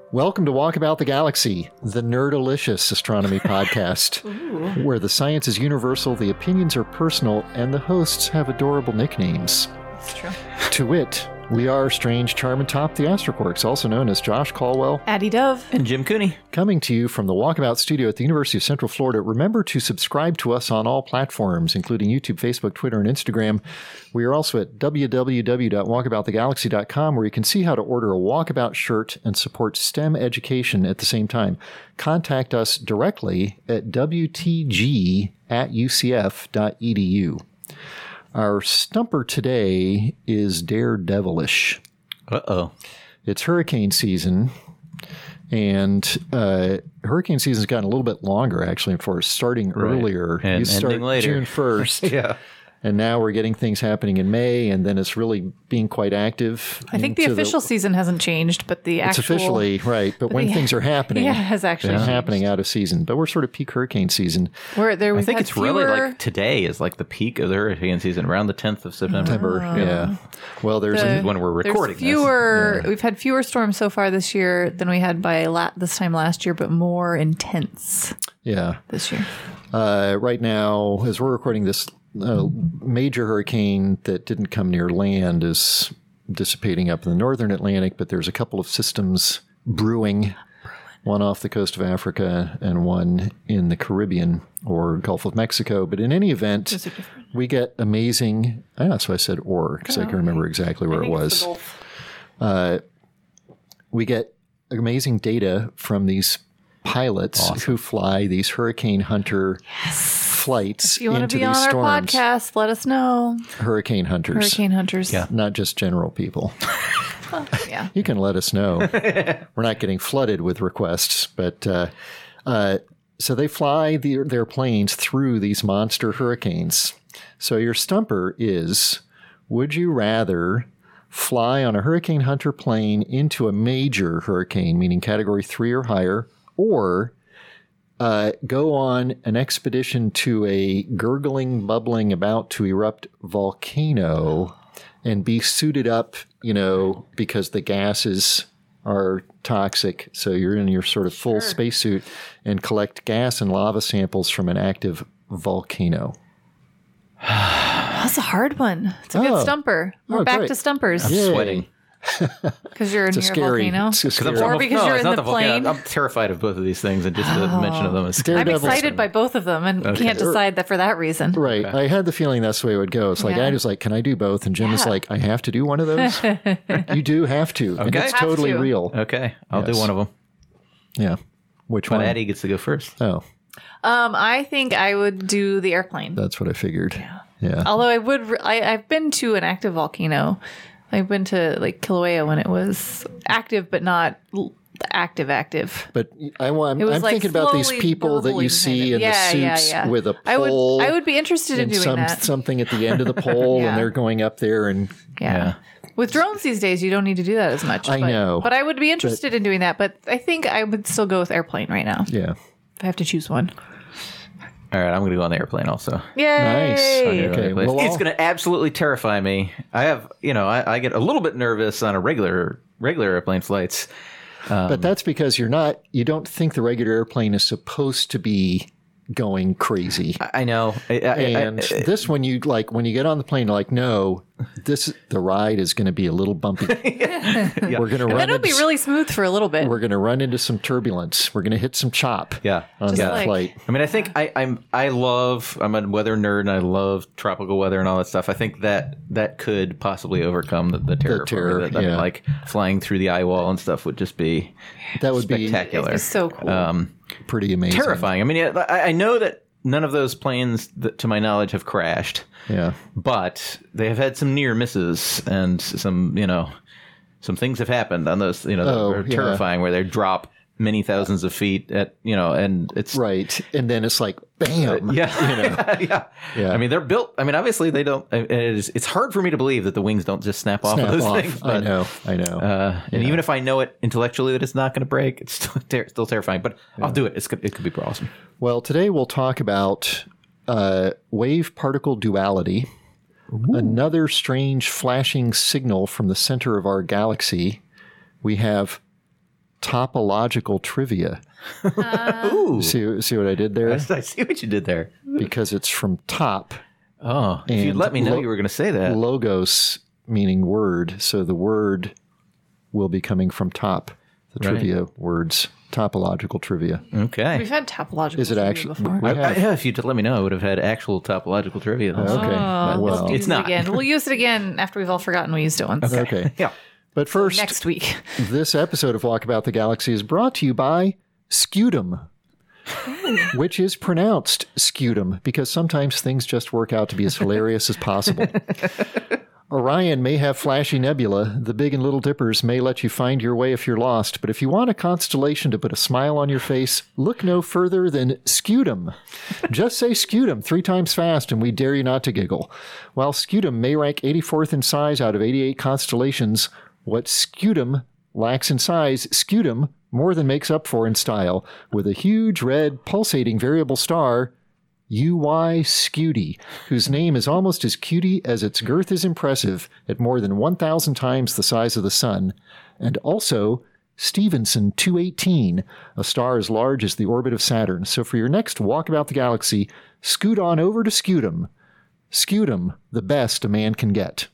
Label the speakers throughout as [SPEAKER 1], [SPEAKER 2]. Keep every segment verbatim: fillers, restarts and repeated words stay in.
[SPEAKER 1] Welcome to Walkabout the Galaxy, the Nerdalicious astronomy podcast, where the science is universal, the opinions are personal, and the hosts have adorable nicknames.
[SPEAKER 2] That's true.
[SPEAKER 1] To wit, we are Strange, Charm, and Top the Astroquarks, also known as Josh Caldwell,
[SPEAKER 2] Addie Dove,
[SPEAKER 3] and Jim Cooney.
[SPEAKER 1] Coming to you from the Walkabout studio at the University of Central Florida. Remember to subscribe to us on all platforms, including YouTube, Facebook, Twitter, and Instagram. We are also at w w w dot walkabout the galaxy dot com, where you can see how to order a Walkabout shirt and support STEM education at the same time. Contact us directly at w t g at u c f dot e d u. Our stumper today is daredevilish.
[SPEAKER 3] Uh-oh.
[SPEAKER 1] It's hurricane season, and uh, hurricane season's gotten a little bit longer, actually, for starting
[SPEAKER 3] Right.
[SPEAKER 1] earlier.
[SPEAKER 3] And
[SPEAKER 1] you start
[SPEAKER 3] ending later.
[SPEAKER 1] June first.
[SPEAKER 3] Yeah.
[SPEAKER 1] And now we're getting things happening in May, and then it's really being quite active.
[SPEAKER 2] I think the
[SPEAKER 1] into
[SPEAKER 2] official season hasn't changed, but the
[SPEAKER 1] It's
[SPEAKER 2] actual...
[SPEAKER 1] officially, right, but when
[SPEAKER 2] the-
[SPEAKER 1] things are happening,
[SPEAKER 2] Yeah, it has actually
[SPEAKER 1] it's
[SPEAKER 2] changed.
[SPEAKER 1] happening out of season. But we're sort of peak hurricane season.
[SPEAKER 2] Where there
[SPEAKER 3] I
[SPEAKER 2] we've
[SPEAKER 3] think
[SPEAKER 2] had
[SPEAKER 3] it's really
[SPEAKER 2] fewer-
[SPEAKER 3] like today is like the peak of the hurricane season, around the tenth of September.
[SPEAKER 1] September, yeah. Well, there's
[SPEAKER 2] The-
[SPEAKER 1] a,
[SPEAKER 3] when we're
[SPEAKER 2] there's
[SPEAKER 3] recording this.
[SPEAKER 2] fewer. We've had fewer storms so far this year than we had by la- this time last year, but more intense
[SPEAKER 1] yeah.
[SPEAKER 2] this year.
[SPEAKER 1] Uh, right now, as we're recording this, a major hurricane that didn't come near land is dissipating up in the northern Atlantic, but there's a couple of systems brewing, one off the coast of Africa and one in the Caribbean or Gulf of Mexico. But in any event,
[SPEAKER 2] Those are different.
[SPEAKER 1] we get amazing, ah, that's why I said or, because I can remember exactly where it was. Uh, we get amazing data from these pilots who fly these Hurricane Hunter flights
[SPEAKER 2] If you want
[SPEAKER 1] into
[SPEAKER 2] to be
[SPEAKER 1] these
[SPEAKER 2] on our
[SPEAKER 1] storms.
[SPEAKER 2] podcast, let us know.
[SPEAKER 1] Hurricane Hunters,
[SPEAKER 2] Hurricane hunters.
[SPEAKER 3] Yeah.
[SPEAKER 1] not just general people.
[SPEAKER 2] Yeah.
[SPEAKER 1] You can let us know. We're not getting flooded with requests, but uh, uh, so they fly the, their planes through these monster hurricanes. So your stumper is, would you rather fly on a Hurricane Hunter plane into a major hurricane, meaning category three or higher, or uh, go on an expedition to a gurgling, bubbling, about to erupt volcano and be suited up, you know, because the gases are toxic. So you're in your sort of full spacesuit and collect gas and lava samples from an active volcano.
[SPEAKER 2] That's a hard one. It's a
[SPEAKER 1] Oh.
[SPEAKER 2] good stumper. We're
[SPEAKER 1] Oh,
[SPEAKER 2] back
[SPEAKER 1] great.
[SPEAKER 2] to stumpers
[SPEAKER 1] Yay.
[SPEAKER 3] Sweating.
[SPEAKER 2] because you're
[SPEAKER 1] It's a
[SPEAKER 2] near a
[SPEAKER 1] scary,
[SPEAKER 2] volcano.
[SPEAKER 1] it's a
[SPEAKER 3] Because I'm
[SPEAKER 1] scary-
[SPEAKER 2] Or
[SPEAKER 3] so-
[SPEAKER 2] because
[SPEAKER 3] no,
[SPEAKER 2] you're
[SPEAKER 3] it's
[SPEAKER 2] in
[SPEAKER 3] not
[SPEAKER 2] the
[SPEAKER 3] volcano.
[SPEAKER 2] plane.
[SPEAKER 3] I'm terrified of both of these things, and just the mention of them is
[SPEAKER 2] I'm
[SPEAKER 1] Daredevil's-
[SPEAKER 2] excited by both of them and can't decide that for that reason.
[SPEAKER 1] Right. I had the feeling that's the way it would go. It's like,
[SPEAKER 2] Yeah.
[SPEAKER 1] I was like, can I do both? And Jim is
[SPEAKER 2] Yeah.
[SPEAKER 1] like, I have to do one of those? You do have to. And
[SPEAKER 3] Okay.
[SPEAKER 1] it's
[SPEAKER 2] Have
[SPEAKER 1] totally
[SPEAKER 2] to.
[SPEAKER 1] real.
[SPEAKER 3] okay. I'll
[SPEAKER 1] Yes.
[SPEAKER 3] do one of them.
[SPEAKER 1] Yeah. Which
[SPEAKER 3] But
[SPEAKER 1] one?
[SPEAKER 3] Addie gets to go first.
[SPEAKER 1] Oh,
[SPEAKER 2] Um, I think I would do the airplane.
[SPEAKER 1] that's what I figured. Yeah.
[SPEAKER 2] Although I would, re- I, I've been to an active volcano. I've been to like Kilauea when it was active, but not l- active active.
[SPEAKER 1] But I want,
[SPEAKER 2] It was
[SPEAKER 1] I'm
[SPEAKER 2] like
[SPEAKER 1] thinking about these
[SPEAKER 2] slowly
[SPEAKER 1] people that you
[SPEAKER 2] burbling
[SPEAKER 1] see
[SPEAKER 2] kind of-
[SPEAKER 1] in
[SPEAKER 2] Yeah,
[SPEAKER 1] the
[SPEAKER 2] yeah,
[SPEAKER 1] suits
[SPEAKER 2] yeah.
[SPEAKER 1] with a
[SPEAKER 2] I would,
[SPEAKER 1] pole
[SPEAKER 2] I would be interested in
[SPEAKER 1] and
[SPEAKER 2] doing
[SPEAKER 1] some,
[SPEAKER 2] that.
[SPEAKER 1] something at the end of the pole,
[SPEAKER 2] Yeah.
[SPEAKER 1] and they're going up there and
[SPEAKER 2] Yeah.
[SPEAKER 3] Yeah.
[SPEAKER 2] With drones these days, you don't need to do that as much.
[SPEAKER 1] I
[SPEAKER 2] but,
[SPEAKER 1] know.
[SPEAKER 2] But I would be interested in doing that. But I think I would still go with airplane right now
[SPEAKER 1] yeah.
[SPEAKER 2] if I have to choose one.
[SPEAKER 3] All right, I'm going to go on the airplane also.
[SPEAKER 2] Yay!
[SPEAKER 1] Nice.
[SPEAKER 3] Okay,
[SPEAKER 1] Okay,
[SPEAKER 3] it's
[SPEAKER 1] well, I'll-
[SPEAKER 3] going to absolutely terrify me. I have, you know, I, I get a little bit nervous on a regular regular airplane flights.
[SPEAKER 1] But that's because you're not, you don't think the regular airplane is supposed to be going crazy.
[SPEAKER 3] I, I know. I, I,
[SPEAKER 1] And
[SPEAKER 3] I,
[SPEAKER 1] this one, you like, when you get on the plane, you're like, no, this, the ride is going to be a little bumpy. We're going to run
[SPEAKER 2] Then it'll be
[SPEAKER 1] into,
[SPEAKER 2] really smooth for a little bit.
[SPEAKER 1] we're going to run into some turbulence. We're going to hit some chop
[SPEAKER 3] yeah.
[SPEAKER 1] on
[SPEAKER 2] Just
[SPEAKER 1] that
[SPEAKER 2] like-
[SPEAKER 1] flight.
[SPEAKER 3] I mean, I think I, I'm. I love. I'm a weather nerd, and I love tropical weather and all that stuff. I think that that could possibly overcome the, the terror. for me.
[SPEAKER 1] terror,
[SPEAKER 3] That- I mean,
[SPEAKER 1] yeah.
[SPEAKER 3] like flying through the eye wall and stuff would just be
[SPEAKER 1] That would
[SPEAKER 3] spectacular.
[SPEAKER 2] It's so cool.
[SPEAKER 3] Um,
[SPEAKER 1] be pretty amazing.
[SPEAKER 3] terrifying. I mean, yeah, I, I know that none of those planes, that, to my knowledge, have crashed,
[SPEAKER 1] Yeah.
[SPEAKER 3] but they have had some near misses and some, you know, some things have happened on those, you know, that
[SPEAKER 1] Oh,
[SPEAKER 3] are
[SPEAKER 1] yeah.
[SPEAKER 3] terrifying, where they drop many thousands of feet at, you know, and it's
[SPEAKER 1] Right. And then it's like, bam.
[SPEAKER 3] yeah,
[SPEAKER 1] You know.
[SPEAKER 3] yeah,
[SPEAKER 1] Yeah.
[SPEAKER 3] I mean, they're built. I mean, obviously, they don't. It is, it's hard for me to believe that the wings don't just snap off
[SPEAKER 1] Snap
[SPEAKER 3] of those
[SPEAKER 1] off.
[SPEAKER 3] things.
[SPEAKER 1] I
[SPEAKER 3] But,
[SPEAKER 1] know. I know.
[SPEAKER 3] Uh, and even if I know it intellectually that it's not going to break, it's still ter- still terrifying. But I'll do it. It's good. It could be awesome.
[SPEAKER 1] Well, today we'll talk about uh, wave particle duality, another strange flashing signal from the center of our galaxy. We have topological trivia.
[SPEAKER 3] Ooh.
[SPEAKER 1] See, see what I did there?
[SPEAKER 3] I see what you did there.
[SPEAKER 1] Because it's from top,
[SPEAKER 3] Oh, if you'd
[SPEAKER 1] And
[SPEAKER 3] let me know
[SPEAKER 1] lo-
[SPEAKER 3] you were going to say that.
[SPEAKER 1] logos meaning word. So the word will be coming from top, the
[SPEAKER 3] Right.
[SPEAKER 1] trivia words, topological trivia.
[SPEAKER 3] Okay.
[SPEAKER 2] We've had topological
[SPEAKER 1] Is it
[SPEAKER 2] trivia
[SPEAKER 1] actually?
[SPEAKER 2] before.
[SPEAKER 1] We
[SPEAKER 3] I,
[SPEAKER 1] have.
[SPEAKER 3] yeah, if you'd let me know, I would have had actual topological trivia. This
[SPEAKER 1] Okay.
[SPEAKER 2] Oh,
[SPEAKER 1] well,
[SPEAKER 2] we'll
[SPEAKER 3] It's
[SPEAKER 2] use it
[SPEAKER 3] not.
[SPEAKER 2] again. We'll use it again after we've all forgotten we used it once.
[SPEAKER 1] okay.
[SPEAKER 3] Yeah.
[SPEAKER 1] But first,
[SPEAKER 2] Next week.
[SPEAKER 1] this episode of Walkabout the Galaxy is brought to you by Scutum, which is pronounced Scutum because sometimes things just work out to be as hilarious as possible. Orion may have flashy nebula. The Big and Little Dippers may let you find your way if you're lost. But if you want a constellation to put a smile on your face, look no further than Scutum. Just say Scutum three times fast and we dare you not to giggle. While Scutum may rank eighty-fourth in size out of eighty-eight constellations, what Scutum lacks in size, Scutum more than makes up for in style, with a huge red pulsating variable star, U Y Scuti, whose name is almost as cutie as its girth is impressive at more than one thousand times the size of the Sun, and also Stevenson two eighteen, a star as large as the orbit of Saturn. So for your next walk about the galaxy, scoot on over to Scutum. Scutum, the best a man can get.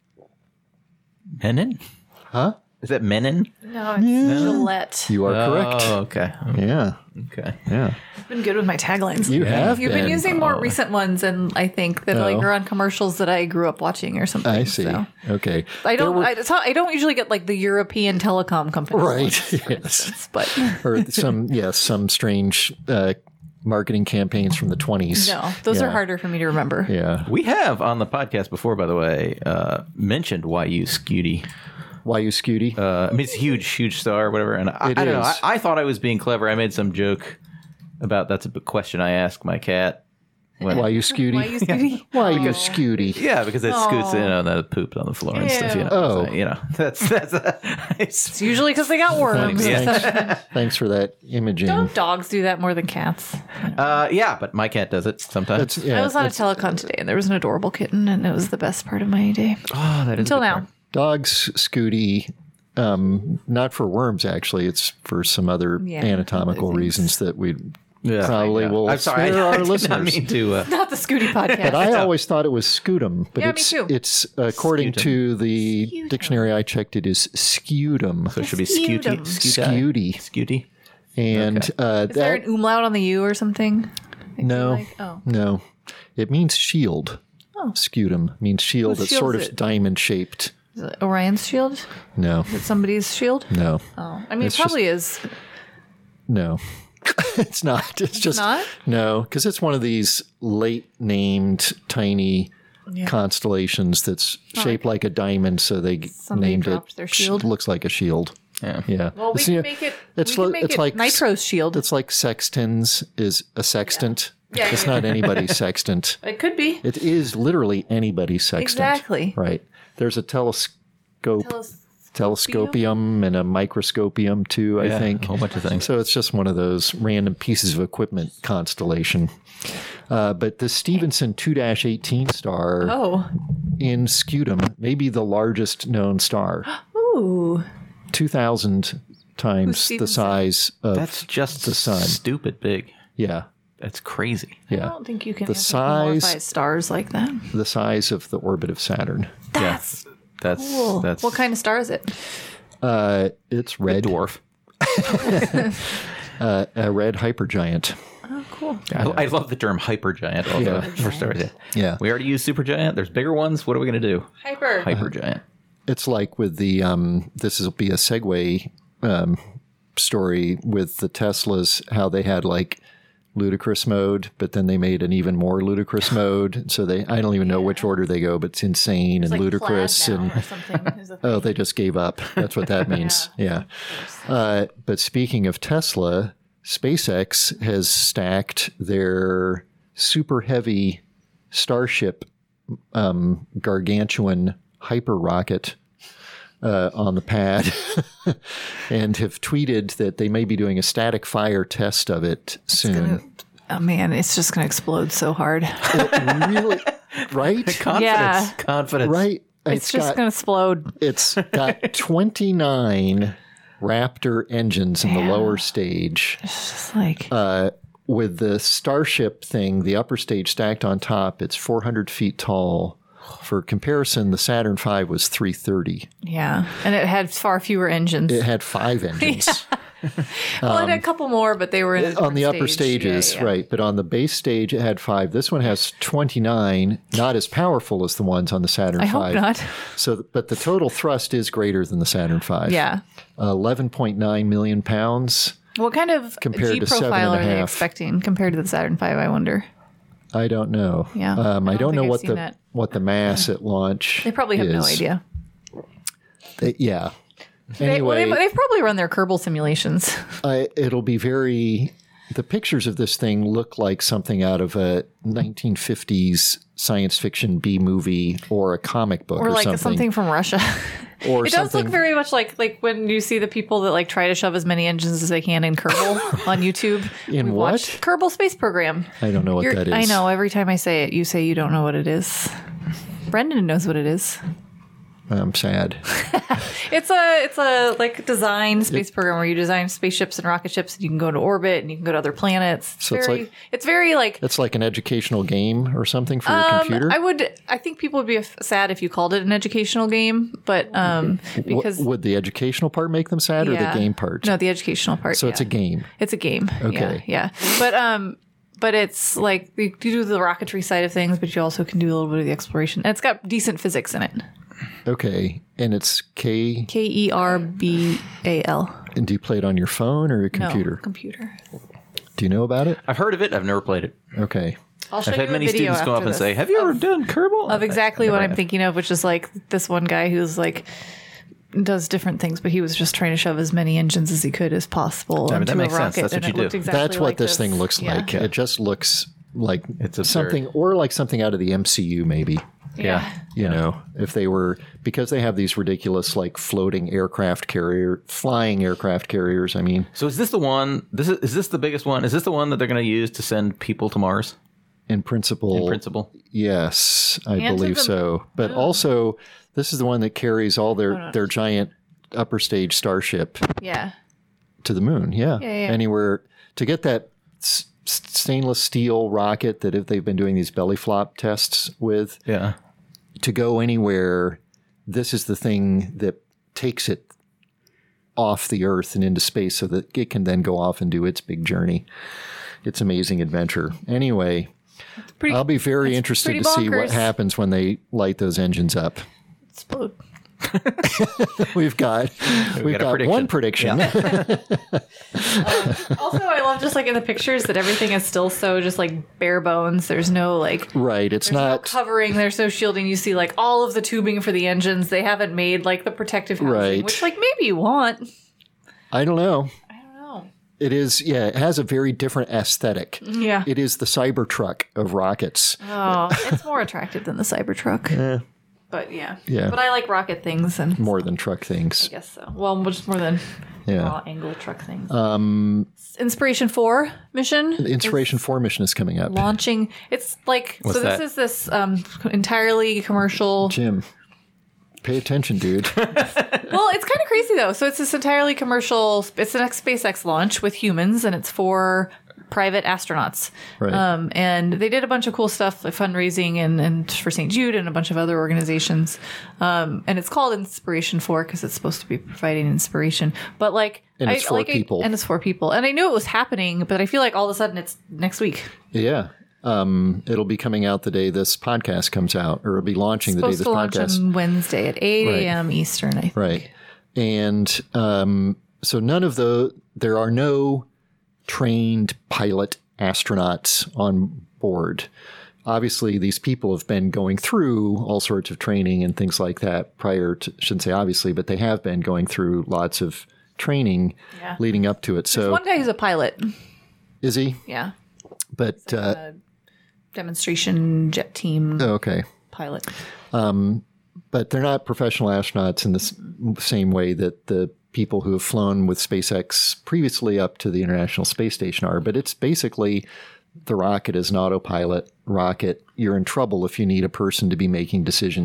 [SPEAKER 3] Menon?
[SPEAKER 1] Huh?
[SPEAKER 3] Is that Menon?
[SPEAKER 2] No, it's Gillette.
[SPEAKER 1] You are correct.
[SPEAKER 3] Oh, okay.
[SPEAKER 1] Yeah,
[SPEAKER 3] Okay.
[SPEAKER 1] yeah.
[SPEAKER 2] I've been good with my taglines.
[SPEAKER 1] You have
[SPEAKER 2] You've
[SPEAKER 1] been.
[SPEAKER 2] been using more recent ones, and I think that like
[SPEAKER 1] Oh.
[SPEAKER 2] are on commercials that I grew up watching or something.
[SPEAKER 1] I see.
[SPEAKER 2] So.
[SPEAKER 1] Okay.
[SPEAKER 2] I
[SPEAKER 1] There
[SPEAKER 2] don't.
[SPEAKER 1] were-
[SPEAKER 2] I, it's not- I don't usually get like the European telecom company,
[SPEAKER 1] right. Yes.
[SPEAKER 2] but
[SPEAKER 1] Or some, yes, some strange uh, marketing campaigns from the twenties.
[SPEAKER 2] no, those
[SPEAKER 1] Yeah.
[SPEAKER 2] are harder for me to remember.
[SPEAKER 1] Yeah.
[SPEAKER 3] We have on the podcast before, by the way, uh, mentioned Y U Scuti.
[SPEAKER 1] Y U Scuti.
[SPEAKER 3] Uh, I mean, it's a huge, huge star, whatever. And I,
[SPEAKER 1] It
[SPEAKER 3] I don't know.
[SPEAKER 1] is.
[SPEAKER 3] I, I thought I was being clever. I made some joke about that's a big question I ask my cat. When,
[SPEAKER 1] Y U Scuti.
[SPEAKER 2] Why you Scooty?
[SPEAKER 1] Y U Scuti.
[SPEAKER 3] yeah, because it scoots in and it poops on the floor and stuff. You know,
[SPEAKER 1] Oh.
[SPEAKER 3] So, you know, that's that's. A,
[SPEAKER 2] It's usually because they got worms.
[SPEAKER 1] Thanks. Thanks for that imaging.
[SPEAKER 2] Don't dogs do that more than cats?
[SPEAKER 3] uh, yeah, but my cat does it sometimes.
[SPEAKER 1] That's, yeah,
[SPEAKER 2] I was on a
[SPEAKER 1] that's-
[SPEAKER 2] telecon today, and there was an adorable kitten, and it was the best part of my day
[SPEAKER 3] oh, that is
[SPEAKER 2] until
[SPEAKER 3] a good
[SPEAKER 2] now.
[SPEAKER 3] part.
[SPEAKER 1] dogs Scooty. Um, not for worms, actually. It's for some other
[SPEAKER 2] Yeah,
[SPEAKER 1] anatomical
[SPEAKER 2] other things.
[SPEAKER 1] reasons that we
[SPEAKER 3] Yeah,
[SPEAKER 1] probably
[SPEAKER 3] I know.
[SPEAKER 1] will
[SPEAKER 3] I'm sorry,
[SPEAKER 1] spare
[SPEAKER 3] I,
[SPEAKER 1] our
[SPEAKER 3] I did
[SPEAKER 1] listeners.
[SPEAKER 3] not mean to. Uh,
[SPEAKER 2] Not the Scooty podcast.
[SPEAKER 1] But I always thought it was scutum. But
[SPEAKER 2] Yeah, me
[SPEAKER 1] it's
[SPEAKER 2] too.
[SPEAKER 1] it's according
[SPEAKER 3] Scutum.
[SPEAKER 1] to the
[SPEAKER 2] Scutum.
[SPEAKER 1] dictionary I checked, it is scutum.
[SPEAKER 3] so it should be
[SPEAKER 2] Scutum.
[SPEAKER 3] Scuti. Scuti.
[SPEAKER 1] Scuti.
[SPEAKER 3] Scuti.
[SPEAKER 1] And
[SPEAKER 3] Okay.
[SPEAKER 1] uh,
[SPEAKER 2] Is there
[SPEAKER 1] that
[SPEAKER 2] an umlaut on the U or something? I feel
[SPEAKER 1] no,
[SPEAKER 2] like- oh.
[SPEAKER 1] no, it means shield.
[SPEAKER 2] Oh.
[SPEAKER 1] Scutum means shield.
[SPEAKER 2] Whose
[SPEAKER 1] It's
[SPEAKER 2] shield
[SPEAKER 1] sort
[SPEAKER 2] is
[SPEAKER 1] of
[SPEAKER 2] it?
[SPEAKER 1] diamond shaped.
[SPEAKER 2] Is it Orion's shield?
[SPEAKER 1] No,
[SPEAKER 2] Is it somebody's shield?
[SPEAKER 1] no,
[SPEAKER 2] Oh, I mean,
[SPEAKER 1] It's
[SPEAKER 2] it probably is.
[SPEAKER 1] no. It's not. It's just
[SPEAKER 2] not?
[SPEAKER 1] no, because it's one of these late named tiny
[SPEAKER 2] Yeah.
[SPEAKER 1] constellations that's shaped like a diamond. So they g-
[SPEAKER 2] Somebody
[SPEAKER 1] named it.
[SPEAKER 2] dropped their shield.
[SPEAKER 1] Looks like a shield.
[SPEAKER 3] Yeah.
[SPEAKER 1] Yeah.
[SPEAKER 2] Well, we
[SPEAKER 1] It's,
[SPEAKER 2] can
[SPEAKER 1] you know,
[SPEAKER 2] make it.
[SPEAKER 1] it's
[SPEAKER 2] we can
[SPEAKER 1] li-
[SPEAKER 2] make
[SPEAKER 1] it's
[SPEAKER 2] it
[SPEAKER 1] like-
[SPEAKER 2] Nitro's shield.
[SPEAKER 1] It's like sextants is a sextant.
[SPEAKER 2] Yeah. Yeah,
[SPEAKER 1] It's
[SPEAKER 2] yeah,
[SPEAKER 1] not anybody's sextant.
[SPEAKER 2] It could be.
[SPEAKER 1] It is literally anybody's sextant.
[SPEAKER 2] Exactly.
[SPEAKER 1] Right. There's a telescope,
[SPEAKER 2] Tell us.
[SPEAKER 1] telescopium and a microscopium too, I
[SPEAKER 3] Yeah,
[SPEAKER 1] think.
[SPEAKER 3] a whole bunch of things.
[SPEAKER 1] So it's just one of those random pieces of equipment constellation. Uh, but the Stevenson two eighteen star
[SPEAKER 2] Oh.
[SPEAKER 1] in Scutum may be the largest known star.
[SPEAKER 2] Ooh.
[SPEAKER 1] two thousand times the
[SPEAKER 2] Stevenson?
[SPEAKER 1] size of
[SPEAKER 3] That's just
[SPEAKER 1] the sun.
[SPEAKER 3] stupid big.
[SPEAKER 1] Yeah.
[SPEAKER 3] That's crazy.
[SPEAKER 2] I
[SPEAKER 1] Yeah.
[SPEAKER 2] don't think you can
[SPEAKER 1] The size-
[SPEAKER 2] anthropomorphize stars like that.
[SPEAKER 1] The size of the orbit of Saturn.
[SPEAKER 2] That's
[SPEAKER 3] That's
[SPEAKER 2] cool.
[SPEAKER 3] that's
[SPEAKER 2] What kind of star is it?
[SPEAKER 1] Uh, it's red.
[SPEAKER 3] dwarf.
[SPEAKER 1] Uh, a red hypergiant.
[SPEAKER 2] Oh, cool.
[SPEAKER 3] I, I love the term hypergiant also
[SPEAKER 1] Yeah.
[SPEAKER 3] for stars. Yeah.
[SPEAKER 1] Yeah.
[SPEAKER 3] We already use supergiant. There's bigger ones. What are we going to do?
[SPEAKER 2] Hyper.
[SPEAKER 3] Hypergiant.
[SPEAKER 1] It's like with the um, this will be a segue um, story with the Teslas, how they had like ludicrous mode, but then they made an even more ludicrous mode. So they I don't even know which order they go, but it's insane and
[SPEAKER 2] Like
[SPEAKER 1] ludicrous
[SPEAKER 2] plaid now
[SPEAKER 1] and
[SPEAKER 2] or something. is a
[SPEAKER 1] oh,
[SPEAKER 2] thing.
[SPEAKER 1] they just gave up. That's what that means. yeah. Uh, but speaking of Tesla, SpaceX has stacked their super heavy Starship um, gargantuan hyper rocket uh, on the pad and have tweeted that they may be doing a static fire test of it soon.
[SPEAKER 2] Oh man, it's just gonna explode so hard.
[SPEAKER 1] Really? Right?
[SPEAKER 3] Confidence.
[SPEAKER 2] Yeah.
[SPEAKER 3] Confidence.
[SPEAKER 1] Right?
[SPEAKER 2] It's, just
[SPEAKER 1] got,
[SPEAKER 2] gonna explode.
[SPEAKER 1] It's got twenty-nine Raptor engines in
[SPEAKER 2] Yeah.
[SPEAKER 1] the lower stage.
[SPEAKER 2] It's just like
[SPEAKER 1] Uh, with the Starship thing, the upper stage stacked on top, it's four hundred feet tall. For comparison, the Saturn V was three thirty.
[SPEAKER 2] yeah, and it had far fewer engines.
[SPEAKER 1] It had five engines.
[SPEAKER 2] well, it had a couple more, but they were in a
[SPEAKER 1] On the
[SPEAKER 2] different
[SPEAKER 1] upper
[SPEAKER 2] stage.
[SPEAKER 1] stages,
[SPEAKER 2] Yeah, yeah.
[SPEAKER 1] right. But on the base stage, it had five. This one has twenty-nine, not as powerful as the ones on the Saturn
[SPEAKER 2] I
[SPEAKER 1] V.
[SPEAKER 2] hope not.
[SPEAKER 1] So, but the total thrust is greater than the Saturn V.
[SPEAKER 2] Yeah.
[SPEAKER 1] Uh, eleven point nine million pounds.
[SPEAKER 2] What kind of
[SPEAKER 1] Compared
[SPEAKER 2] G
[SPEAKER 1] to seven
[SPEAKER 2] profile
[SPEAKER 1] and a
[SPEAKER 2] are they
[SPEAKER 1] half.
[SPEAKER 2] expecting compared to the Saturn V? I wonder.
[SPEAKER 1] I don't know.
[SPEAKER 2] Yeah,
[SPEAKER 1] Um, I,
[SPEAKER 2] I
[SPEAKER 1] don't,
[SPEAKER 2] don't think
[SPEAKER 1] know
[SPEAKER 2] I've
[SPEAKER 1] what
[SPEAKER 2] seen
[SPEAKER 1] the
[SPEAKER 2] that.
[SPEAKER 1] what the mass at launch.
[SPEAKER 2] They probably have no
[SPEAKER 1] is.
[SPEAKER 2] idea.
[SPEAKER 1] They- yeah.
[SPEAKER 2] They, well,
[SPEAKER 1] Anyway,
[SPEAKER 2] they, they've probably run their Kerbal simulations.
[SPEAKER 1] I, it'll be very. The pictures of this thing look like something out of a nineteen fifties science fiction B movie or a comic book
[SPEAKER 2] Or
[SPEAKER 1] or,
[SPEAKER 2] like
[SPEAKER 1] something.
[SPEAKER 2] something from Russia.
[SPEAKER 1] Or
[SPEAKER 2] it does
[SPEAKER 1] something.
[SPEAKER 2] look very much like like when you see the people that like try to shove as many engines as they can in Kerbal on YouTube.
[SPEAKER 1] In
[SPEAKER 2] We've
[SPEAKER 1] what?
[SPEAKER 2] watched Kerbal Space Program.
[SPEAKER 1] I don't know what
[SPEAKER 2] You're-
[SPEAKER 1] that is.
[SPEAKER 2] I know. Every time I say it, you say you don't know what it is. Brendan knows what it is.
[SPEAKER 1] I'm sad.
[SPEAKER 2] It's a it's a like design space program where you design spaceships and rocket ships, and you can go into orbit and you can go to other planets. It's
[SPEAKER 1] So it's
[SPEAKER 2] very,
[SPEAKER 1] like-
[SPEAKER 2] it's very like
[SPEAKER 1] It's like an educational game or something for your
[SPEAKER 2] um,
[SPEAKER 1] computer.
[SPEAKER 2] I would I think people would be f- sad if you called it an educational game, but um
[SPEAKER 1] What-
[SPEAKER 2] because
[SPEAKER 1] would the educational part make them sad or
[SPEAKER 2] yeah.
[SPEAKER 1] the game part?
[SPEAKER 2] No, the educational part.
[SPEAKER 1] so it's a
[SPEAKER 2] yeah.
[SPEAKER 1] game.
[SPEAKER 2] It's a game.
[SPEAKER 1] Okay.
[SPEAKER 2] Yeah, yeah. But um, but it's like you you do the rocketry side of things, but you also can do a little bit of the exploration. And it's got decent physics in it.
[SPEAKER 1] Okay. And it's K.
[SPEAKER 2] K E R B A L.
[SPEAKER 1] And do you play it on your phone or your computer?
[SPEAKER 2] No, computer.
[SPEAKER 1] Do you know about it?
[SPEAKER 3] I've heard of it. I've never played it.
[SPEAKER 1] Okay.
[SPEAKER 2] I'll show
[SPEAKER 3] I've had
[SPEAKER 2] you a
[SPEAKER 3] many
[SPEAKER 2] video
[SPEAKER 3] students come up
[SPEAKER 2] after
[SPEAKER 3] and
[SPEAKER 2] this
[SPEAKER 3] say, "Have you ever done Kerbal?"
[SPEAKER 2] of exactly
[SPEAKER 3] I
[SPEAKER 2] what
[SPEAKER 3] never
[SPEAKER 2] I'm
[SPEAKER 3] have.
[SPEAKER 2] thinking of, which is like this one guy who's like does different things, but he was just trying to shove as many engines as he could as possible
[SPEAKER 3] I mean, that
[SPEAKER 2] into
[SPEAKER 3] makes
[SPEAKER 2] a
[SPEAKER 3] sense.
[SPEAKER 2] rocket.
[SPEAKER 3] That's what
[SPEAKER 2] and
[SPEAKER 3] you
[SPEAKER 2] it
[SPEAKER 3] do.
[SPEAKER 2] looked exactly
[SPEAKER 1] That's what
[SPEAKER 2] like
[SPEAKER 1] this, thing looks
[SPEAKER 2] Yeah.
[SPEAKER 1] like. It just looks like
[SPEAKER 3] It's absurd.
[SPEAKER 1] something, or like something out of the M C U, maybe.
[SPEAKER 3] Yeah.
[SPEAKER 1] You know, if they were, because they have these ridiculous, like floating aircraft carrier, flying aircraft carriers. I mean,
[SPEAKER 3] So is this the one? This is is this the biggest one? Is this the one that they're going to use to send people to Mars?
[SPEAKER 1] in principle,
[SPEAKER 3] In principle,
[SPEAKER 1] yes, I
[SPEAKER 2] And to
[SPEAKER 1] believe
[SPEAKER 2] the-
[SPEAKER 1] so. But also, this is the one that carries all their,
[SPEAKER 2] no.
[SPEAKER 1] their giant upper stage Starship
[SPEAKER 2] Yeah.
[SPEAKER 1] to the moon. Yeah.
[SPEAKER 2] Yeah, yeah.
[SPEAKER 1] Anywhere to get that s- stainless steel rocket that if they've been doing these belly flop tests with,
[SPEAKER 3] yeah.
[SPEAKER 1] to go anywhere, this is the thing that takes it off the Earth and into space so that it can then go off and do its big journey. It's amazing adventure. Anyway,
[SPEAKER 2] Pretty,
[SPEAKER 1] I'll be very
[SPEAKER 2] it's
[SPEAKER 1] interested
[SPEAKER 2] pretty
[SPEAKER 1] to see what
[SPEAKER 2] bonkers.
[SPEAKER 1] happens when they light those engines up.
[SPEAKER 2] explode.
[SPEAKER 1] We've got we've
[SPEAKER 3] got a
[SPEAKER 1] got one prediction.
[SPEAKER 2] Also, I love just like in the pictures that everything is still so just like bare bones. There's no like
[SPEAKER 1] Right. It's
[SPEAKER 2] there's no
[SPEAKER 1] not
[SPEAKER 2] covering. There's no shielding. You see like all of the tubing for the engines. They haven't made like the protective housing,
[SPEAKER 1] Right.
[SPEAKER 2] which like maybe you want.
[SPEAKER 1] I don't know.
[SPEAKER 2] I don't know.
[SPEAKER 1] It is yeah, it has a very different aesthetic.
[SPEAKER 2] Yeah.
[SPEAKER 1] It is the Cybertruck of rockets.
[SPEAKER 2] Oh, it's more attractive than the Cybertruck. But yeah.
[SPEAKER 1] Yeah.
[SPEAKER 2] But I like rocket things and
[SPEAKER 1] More than truck things.
[SPEAKER 2] I guess so. Well, just more than
[SPEAKER 1] Yeah.
[SPEAKER 2] raw angle truck things. Um, Inspiration four mission.
[SPEAKER 1] The Inspiration four mission is coming up.
[SPEAKER 2] Launching. It's like
[SPEAKER 3] What's
[SPEAKER 2] so. This
[SPEAKER 3] that?
[SPEAKER 2] is this um, entirely commercial.
[SPEAKER 1] Jim, pay attention, dude.
[SPEAKER 2] Well, it's kind of crazy though. So it's this entirely commercial. It's the next SpaceX launch with humans, and it's for private astronauts.
[SPEAKER 1] Right.
[SPEAKER 2] Um, and they did a bunch of cool stuff, like fundraising and, and for Saint Jude and a bunch of other organizations. Um, and it's called Inspiration Four because it's supposed to be providing inspiration. But like,
[SPEAKER 1] And it's
[SPEAKER 2] I,
[SPEAKER 1] for
[SPEAKER 2] like I-
[SPEAKER 1] people.
[SPEAKER 2] and it's for people. And I knew it was happening, but I feel like all of a sudden it's next week.
[SPEAKER 1] Yeah. Um, it'll be coming out the day this podcast comes out, or it'll be launching the day
[SPEAKER 2] Supposed
[SPEAKER 1] this
[SPEAKER 2] to launch
[SPEAKER 1] podcast.
[SPEAKER 2] on Wednesday at eight a.m. Eastern. I think.
[SPEAKER 1] Right. And um, so none of the, there are no trained pilot astronauts on board. Obviously, these people have been going through all sorts of training and things like that prior to, shouldn't say obviously, but they have been going through lots of training
[SPEAKER 2] Yeah.
[SPEAKER 1] leading up to it. So
[SPEAKER 2] One guy who's a pilot.
[SPEAKER 1] is he?
[SPEAKER 2] Yeah.
[SPEAKER 1] But, uh,
[SPEAKER 2] A demonstration jet team
[SPEAKER 1] oh, okay.
[SPEAKER 2] pilot.
[SPEAKER 1] But they're not professional astronauts in the s- same way that the people who have flown with SpaceX previously up to the International Space Station are. But it's basically the rocket is an autopilot rocket. You're in trouble if you need a person to be making decisions.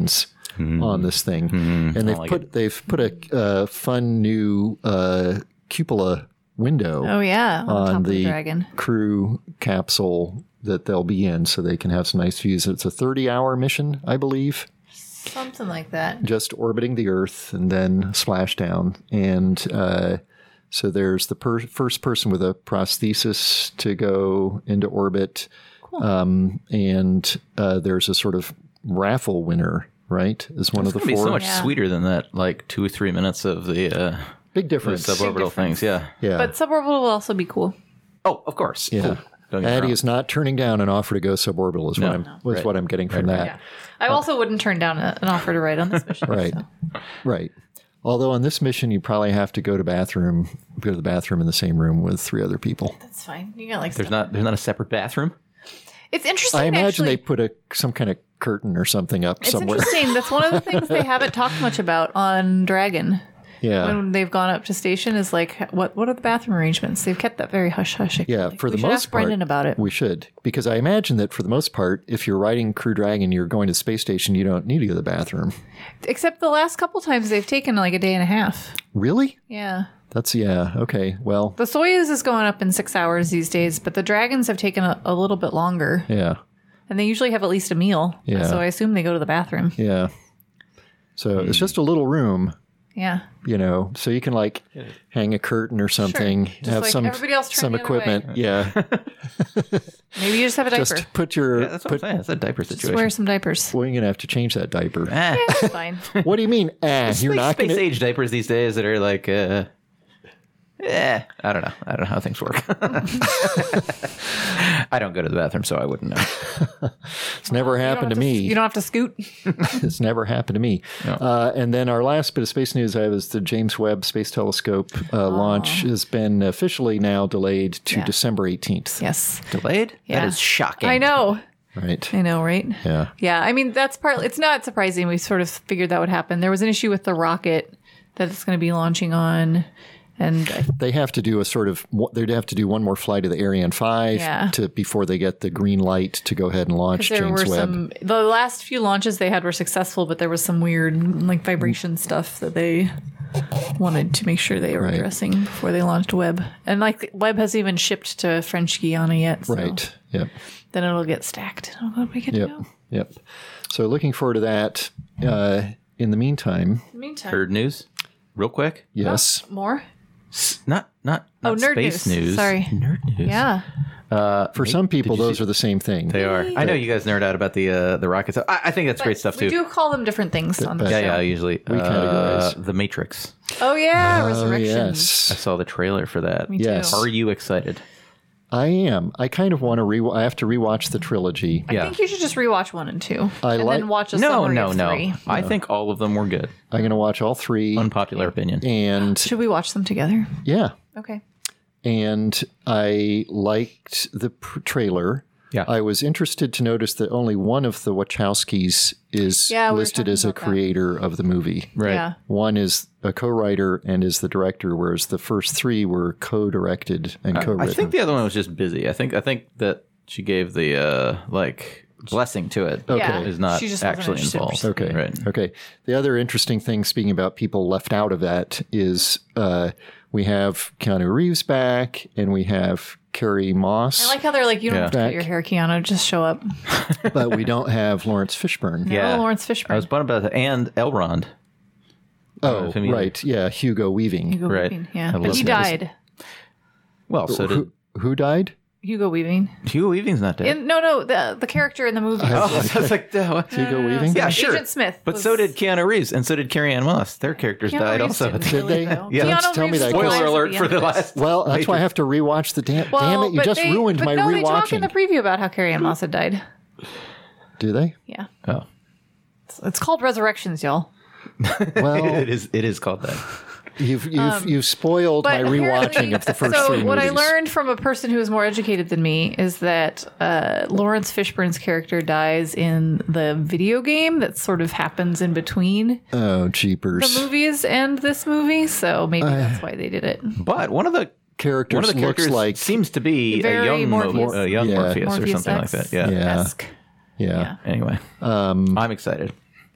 [SPEAKER 1] on this thing, and they've
[SPEAKER 3] like
[SPEAKER 1] put they've put a uh, fun new uh, cupola window
[SPEAKER 2] Oh yeah, on,
[SPEAKER 1] on
[SPEAKER 2] top of
[SPEAKER 1] the
[SPEAKER 2] the dragon.
[SPEAKER 1] crew capsule that they'll be in, so they can have some nice views. It's a thirty-hour mission, I believe,
[SPEAKER 2] Something like that.
[SPEAKER 1] just orbiting the Earth and then splashdown. And uh, so there's the per- first person with a prosthesis to go into orbit, um, and uh, there's a sort of raffle winner. Right, is one
[SPEAKER 3] It's
[SPEAKER 1] of the
[SPEAKER 3] gonna be
[SPEAKER 1] four.
[SPEAKER 3] so much
[SPEAKER 2] Yeah.
[SPEAKER 3] sweeter than that, like two or three minutes of the, uh,
[SPEAKER 1] Big
[SPEAKER 3] the
[SPEAKER 1] difference.
[SPEAKER 3] suborbital
[SPEAKER 2] difference.
[SPEAKER 3] things. Yeah.
[SPEAKER 1] Yeah,
[SPEAKER 2] But suborbital will also be cool.
[SPEAKER 3] Oh, of course.
[SPEAKER 1] yeah.
[SPEAKER 3] Cool. Don't get me
[SPEAKER 1] Addie
[SPEAKER 3] wrong.
[SPEAKER 1] is not turning down an offer to go suborbital. Is what
[SPEAKER 3] No.
[SPEAKER 1] I'm was
[SPEAKER 3] Right.
[SPEAKER 1] what I'm getting from that.
[SPEAKER 2] Yeah. I also wouldn't turn down a, an offer to ride on this mission.
[SPEAKER 1] Right.
[SPEAKER 2] so.
[SPEAKER 1] Right. Although on this mission, you probably have to go to bathroom, go to the bathroom in the same room with three other people.
[SPEAKER 2] That's fine. You got like
[SPEAKER 3] There's
[SPEAKER 2] stuff.
[SPEAKER 3] not. There's not a separate bathroom.
[SPEAKER 2] It's interesting.
[SPEAKER 1] I imagine
[SPEAKER 2] actually.
[SPEAKER 1] they put a some kind of curtain or something up
[SPEAKER 2] It's
[SPEAKER 1] somewhere.
[SPEAKER 2] interesting. That's one of the things they haven't talked much about on Dragon.
[SPEAKER 1] Yeah.
[SPEAKER 2] When they've gone up to station, is like, what what are the bathroom arrangements? They've kept that very hush hush.
[SPEAKER 1] Yeah, for
[SPEAKER 2] we
[SPEAKER 1] the
[SPEAKER 2] should
[SPEAKER 1] most
[SPEAKER 2] ask Brendan
[SPEAKER 1] part,
[SPEAKER 2] about it.
[SPEAKER 1] We should, because I imagine that for the most part, if you're riding Crew Dragon, you're going to the space station, you don't need to go to the bathroom.
[SPEAKER 2] Except the last couple times they've taken like a day and a half.
[SPEAKER 1] Really?
[SPEAKER 2] Yeah.
[SPEAKER 1] That's yeah. Okay. Well,
[SPEAKER 2] The Soyuz is going up in six hours these days, but the Dragons have taken a, a little bit longer.
[SPEAKER 1] yeah,
[SPEAKER 2] And they usually have at least a meal.
[SPEAKER 1] Yeah.
[SPEAKER 2] So I assume they go to the bathroom.
[SPEAKER 1] yeah. So it's just a little room,
[SPEAKER 2] Yeah.
[SPEAKER 1] you know, so you can like hang a curtain or something,
[SPEAKER 2] Just
[SPEAKER 1] have
[SPEAKER 2] like
[SPEAKER 1] some
[SPEAKER 2] everybody else turn
[SPEAKER 1] some
[SPEAKER 2] the other way.
[SPEAKER 1] equipment. Yeah.
[SPEAKER 2] Maybe you just have a diaper.
[SPEAKER 1] Just put your
[SPEAKER 3] Yeah, that's what
[SPEAKER 1] put.
[SPEAKER 3] I'm saying. It's a diaper
[SPEAKER 2] Just
[SPEAKER 3] situation.
[SPEAKER 2] wear some diapers.
[SPEAKER 1] Well, you're gonna have to change that diaper.
[SPEAKER 3] Ah.
[SPEAKER 2] It's fine.
[SPEAKER 1] What do you mean? Ah,
[SPEAKER 3] It's
[SPEAKER 1] you're
[SPEAKER 3] like
[SPEAKER 1] not
[SPEAKER 3] space
[SPEAKER 1] gonna.
[SPEAKER 3] age diapers these days that are like, uh, eh, I don't know. I don't know how things work. I don't go to the bathroom, so I wouldn't know.
[SPEAKER 1] It's never
[SPEAKER 2] You don't
[SPEAKER 1] happened to
[SPEAKER 2] have
[SPEAKER 1] me.
[SPEAKER 2] You don't have to scoot.
[SPEAKER 1] It's never happened to me. Uh, and then our last bit of space news, I was the James Webb Space Telescope uh, launch has been officially now delayed to
[SPEAKER 2] Yeah.
[SPEAKER 1] December eighteenth.
[SPEAKER 2] Yes.
[SPEAKER 3] Delayed?
[SPEAKER 2] Yeah.
[SPEAKER 3] That is shocking.
[SPEAKER 2] I know.
[SPEAKER 1] Right.
[SPEAKER 2] I know, right?
[SPEAKER 1] Yeah.
[SPEAKER 2] Yeah, I mean that's partly. It's not surprising. We sort of figured that would happen. There was an issue with the rocket that it's going to be launching on, and I,
[SPEAKER 1] They have to do a sort of, they'd have to do one more flight of the Ariane five
[SPEAKER 2] Yeah.
[SPEAKER 1] to before they get the green light to go ahead and launch
[SPEAKER 2] there
[SPEAKER 1] James
[SPEAKER 2] were
[SPEAKER 1] Webb.
[SPEAKER 2] some. The last few launches they had were successful, but there was some weird like vibration stuff that they wanted to make sure they were
[SPEAKER 1] Right.
[SPEAKER 2] addressing before they launched Webb. And like Webb hasn't even shipped to French Guiana yet. So
[SPEAKER 1] Right. Yep.
[SPEAKER 2] Then it'll get stacked. It'll go we get
[SPEAKER 1] Yep.
[SPEAKER 2] to go.
[SPEAKER 1] Yep. So looking forward to that. Uh, in the meantime,
[SPEAKER 2] In the meantime,
[SPEAKER 3] Nerd news, real quick.
[SPEAKER 1] yes.
[SPEAKER 2] more.
[SPEAKER 3] S- Not, not,
[SPEAKER 2] Oh,
[SPEAKER 3] not
[SPEAKER 2] nerd
[SPEAKER 3] space
[SPEAKER 2] news.
[SPEAKER 3] news.
[SPEAKER 2] Sorry.
[SPEAKER 3] Nerd news.
[SPEAKER 2] Yeah.
[SPEAKER 1] For some people,
[SPEAKER 3] did you
[SPEAKER 1] those
[SPEAKER 3] see-
[SPEAKER 1] are the same thing.
[SPEAKER 3] They are. I know you guys nerd out about the uh, the rockets. I, I think that's great stuff
[SPEAKER 2] we
[SPEAKER 3] too.
[SPEAKER 2] do call them different things on the
[SPEAKER 1] but-
[SPEAKER 2] show.
[SPEAKER 3] Yeah, yeah. Usually,
[SPEAKER 1] We
[SPEAKER 3] uh,
[SPEAKER 1] categorize.
[SPEAKER 3] the Matrix.
[SPEAKER 2] Oh yeah,
[SPEAKER 1] Oh,
[SPEAKER 2] Resurrections.
[SPEAKER 3] I
[SPEAKER 1] yes.
[SPEAKER 3] saw the trailer for that.
[SPEAKER 2] Me
[SPEAKER 1] Yes.
[SPEAKER 2] too.
[SPEAKER 3] Are you excited?
[SPEAKER 1] I am. I kind of want to re. I have to rewatch the trilogy.
[SPEAKER 2] I
[SPEAKER 3] Yeah.
[SPEAKER 2] think you should just rewatch one and two,
[SPEAKER 1] I
[SPEAKER 2] and
[SPEAKER 1] like-
[SPEAKER 2] then watch a
[SPEAKER 3] No,
[SPEAKER 2] summary
[SPEAKER 3] no,
[SPEAKER 2] of
[SPEAKER 3] no.
[SPEAKER 2] three.
[SPEAKER 3] I think all of them were good.
[SPEAKER 1] I'm going to watch all three.
[SPEAKER 3] Unpopular opinion.
[SPEAKER 1] And
[SPEAKER 2] Should we watch them together?
[SPEAKER 1] yeah,
[SPEAKER 2] Okay.
[SPEAKER 1] and I liked the pr- trailer.
[SPEAKER 3] Yeah.
[SPEAKER 1] I was interested to notice that only one of the Wachowskis is
[SPEAKER 2] Yeah, we were
[SPEAKER 1] listed
[SPEAKER 2] talking
[SPEAKER 1] as a
[SPEAKER 2] about that.
[SPEAKER 1] creator of the movie.
[SPEAKER 3] Right.
[SPEAKER 2] Yeah.
[SPEAKER 1] One is a co-writer and is the director, whereas the first three were co-directed and co-written.
[SPEAKER 3] I think the other one was just busy. I think I think that she gave the uh like blessing to it. but
[SPEAKER 2] Okay.
[SPEAKER 3] Is not
[SPEAKER 2] She just wasn't
[SPEAKER 3] actually
[SPEAKER 2] interested in
[SPEAKER 3] involved.
[SPEAKER 1] Okay.
[SPEAKER 3] Right.
[SPEAKER 1] Okay. The other interesting thing, speaking about people left out of that, is uh, we have Keanu Reeves back, and we have Carrie Moss,
[SPEAKER 2] I like how they're like, you don't
[SPEAKER 3] Yeah.
[SPEAKER 2] have to cut
[SPEAKER 1] Back.
[SPEAKER 2] your hair, Keanu. Just show up.
[SPEAKER 1] but we don't have Lawrence Fishburne.
[SPEAKER 3] Yeah.
[SPEAKER 2] Oh, Lawrence Fishburne.
[SPEAKER 3] I was bummed about that. And Elrond.
[SPEAKER 1] Oh,
[SPEAKER 3] if I mean-
[SPEAKER 1] right. Yeah, Hugo Weaving.
[SPEAKER 2] Hugo
[SPEAKER 3] Right.
[SPEAKER 2] Weaving. Yeah,
[SPEAKER 3] I
[SPEAKER 2] but
[SPEAKER 3] love
[SPEAKER 2] he
[SPEAKER 3] that.
[SPEAKER 2] died.
[SPEAKER 3] Well, so did
[SPEAKER 1] Who, who died?
[SPEAKER 2] Hugo Weaving.
[SPEAKER 3] Hugo Weaving's not dead.
[SPEAKER 2] In, no, no, the the character in the movie.
[SPEAKER 3] oh, I was like, no.
[SPEAKER 1] Hugo Weaving?
[SPEAKER 3] Yeah,
[SPEAKER 2] Agent
[SPEAKER 3] sure.
[SPEAKER 2] Smith.
[SPEAKER 3] But
[SPEAKER 2] was-
[SPEAKER 3] so did Keanu Reeves, and so did Carrie Ann Moss. Their characters
[SPEAKER 2] Keanu
[SPEAKER 3] died
[SPEAKER 2] Reeves
[SPEAKER 3] also.
[SPEAKER 2] didn't
[SPEAKER 1] Did
[SPEAKER 2] really,
[SPEAKER 1] they?
[SPEAKER 2] though.
[SPEAKER 3] Yeah.
[SPEAKER 2] Keanu
[SPEAKER 1] Don't tell me
[SPEAKER 2] Reeves
[SPEAKER 1] that.
[SPEAKER 2] was
[SPEAKER 3] Spoiler
[SPEAKER 2] alive at
[SPEAKER 3] alert
[SPEAKER 2] the
[SPEAKER 3] for
[SPEAKER 2] end
[SPEAKER 3] the
[SPEAKER 2] of it.
[SPEAKER 3] last.
[SPEAKER 1] Well, that's why I have to rewatch the damn.
[SPEAKER 2] Well,
[SPEAKER 1] damn it! You
[SPEAKER 2] but
[SPEAKER 1] just
[SPEAKER 2] they-
[SPEAKER 1] ruined
[SPEAKER 2] but
[SPEAKER 1] my
[SPEAKER 2] no, they talk in
[SPEAKER 1] rewatching.
[SPEAKER 2] the preview about how Carrie Ann Moss had died.
[SPEAKER 1] Do they?
[SPEAKER 2] Yeah,
[SPEAKER 3] Oh,
[SPEAKER 2] it's, it's called Resurrections, y'all.
[SPEAKER 1] Well,
[SPEAKER 3] it is. It is called that.
[SPEAKER 1] you've you've you've spoiled my
[SPEAKER 2] Um, But
[SPEAKER 1] rewatching
[SPEAKER 2] apparently-
[SPEAKER 1] of the first
[SPEAKER 2] so
[SPEAKER 1] three
[SPEAKER 2] what
[SPEAKER 1] movies.
[SPEAKER 2] I learned from a person who is more educated than me is that uh, Lawrence Fishburne's character dies in the video game that sort of happens in between
[SPEAKER 1] Oh, jeepers!
[SPEAKER 2] the movies and this movie. So maybe that's why they did it.
[SPEAKER 3] But one of the
[SPEAKER 1] Characters
[SPEAKER 3] one of the
[SPEAKER 1] looks
[SPEAKER 3] characters
[SPEAKER 1] like
[SPEAKER 3] seems to be a
[SPEAKER 2] Very
[SPEAKER 3] young
[SPEAKER 2] Morpheus.
[SPEAKER 3] Morpheus, a young
[SPEAKER 1] Yeah.
[SPEAKER 3] Morpheus, or
[SPEAKER 2] Morpheus
[SPEAKER 3] something
[SPEAKER 2] X.
[SPEAKER 3] like that. Yeah.
[SPEAKER 1] Yeah.
[SPEAKER 2] Esque.
[SPEAKER 1] yeah.
[SPEAKER 2] Yeah.
[SPEAKER 3] Anyway, um, I'm excited.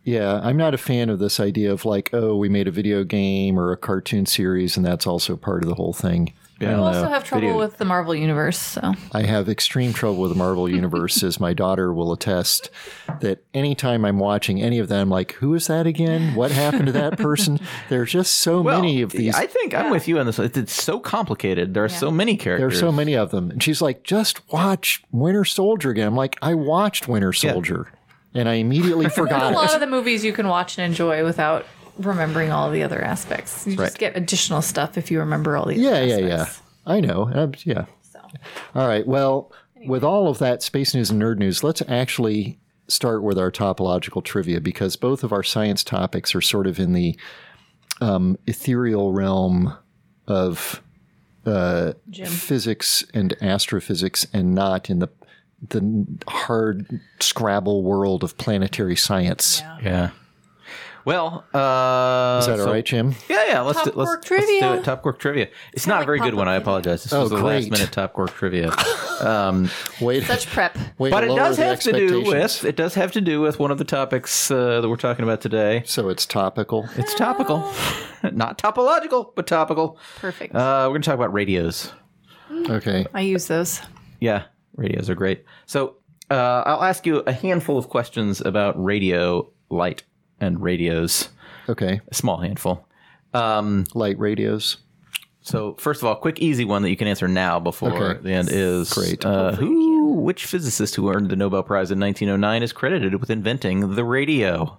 [SPEAKER 1] Yeah, I'm not a fan of this idea of like, oh, we made a video game or a cartoon series, and that's also part of the whole thing. I
[SPEAKER 2] You
[SPEAKER 1] don't
[SPEAKER 2] also
[SPEAKER 1] know.
[SPEAKER 2] have trouble
[SPEAKER 3] Video-
[SPEAKER 2] with the Marvel Universe, so.
[SPEAKER 1] I have extreme trouble with the Marvel Universe, as my daughter will attest, that anytime I'm watching any of them, like, who is that again? What happened to that person? There's just so many of these.
[SPEAKER 3] I think I'm with you on this. It's it's so complicated. There are so many
[SPEAKER 1] There are
[SPEAKER 3] characters.
[SPEAKER 1] so many of them. And she's like, just watch Winter Soldier again. I'm like, I watched Winter Soldier, and I immediately
[SPEAKER 2] A
[SPEAKER 1] forgot
[SPEAKER 2] lot
[SPEAKER 1] it.
[SPEAKER 2] of the movies you can watch and enjoy without remembering all the other aspects. You
[SPEAKER 3] Right.
[SPEAKER 2] just get additional stuff if you remember all the
[SPEAKER 1] Yeah,
[SPEAKER 2] other
[SPEAKER 1] yeah, yeah.
[SPEAKER 2] aspects.
[SPEAKER 1] I know. Um, yeah.
[SPEAKER 2] So.
[SPEAKER 1] All right. Well, with all of that space news and nerd news, let's actually start with our topological trivia, because both of our science topics are sort of in the um, ethereal realm of uh,
[SPEAKER 2] Jim.
[SPEAKER 1] physics and astrophysics, and not in the the hard Scrabble world of planetary science.
[SPEAKER 2] Yeah.
[SPEAKER 3] Yeah. Well, uh,
[SPEAKER 1] Is that
[SPEAKER 3] so-
[SPEAKER 1] all right, Jim?
[SPEAKER 3] Yeah, yeah. Let's
[SPEAKER 2] Top
[SPEAKER 3] do, let's,
[SPEAKER 2] Quirk
[SPEAKER 3] let's do
[SPEAKER 2] trivia.
[SPEAKER 3] it. Top Quirk trivia. It's
[SPEAKER 2] Kinda
[SPEAKER 3] not a
[SPEAKER 2] like
[SPEAKER 3] very good
[SPEAKER 2] pop-up
[SPEAKER 3] one. I
[SPEAKER 2] trivia.
[SPEAKER 3] apologize. This
[SPEAKER 1] Oh,
[SPEAKER 3] was the
[SPEAKER 1] great.
[SPEAKER 3] last minute Top Quirk trivia. Um,
[SPEAKER 1] Wait,
[SPEAKER 2] Such prep.
[SPEAKER 1] wait
[SPEAKER 3] but
[SPEAKER 1] to
[SPEAKER 3] it
[SPEAKER 1] lower
[SPEAKER 3] does
[SPEAKER 1] the
[SPEAKER 3] have to do
[SPEAKER 1] expectations.
[SPEAKER 3] with it does have to do with one of the topics uh, that we're talking about today.
[SPEAKER 1] So it's topical.
[SPEAKER 3] It's topical, not topological, but topical.
[SPEAKER 2] Perfect.
[SPEAKER 3] Uh, we're going to talk about radios.
[SPEAKER 1] Okay.
[SPEAKER 2] I use those.
[SPEAKER 3] Yeah, radios are great. So uh, I'll ask you a handful of questions about radio light and radios.
[SPEAKER 1] Okay.
[SPEAKER 3] A small handful. Um,
[SPEAKER 1] Light radios.
[SPEAKER 3] so first of all, quick, easy one that you can answer now before
[SPEAKER 1] Okay.
[SPEAKER 3] the end is
[SPEAKER 1] Great.
[SPEAKER 3] Uh, who, which physicist who earned the Nobel Prize in nineteen oh nine is credited with inventing the radio?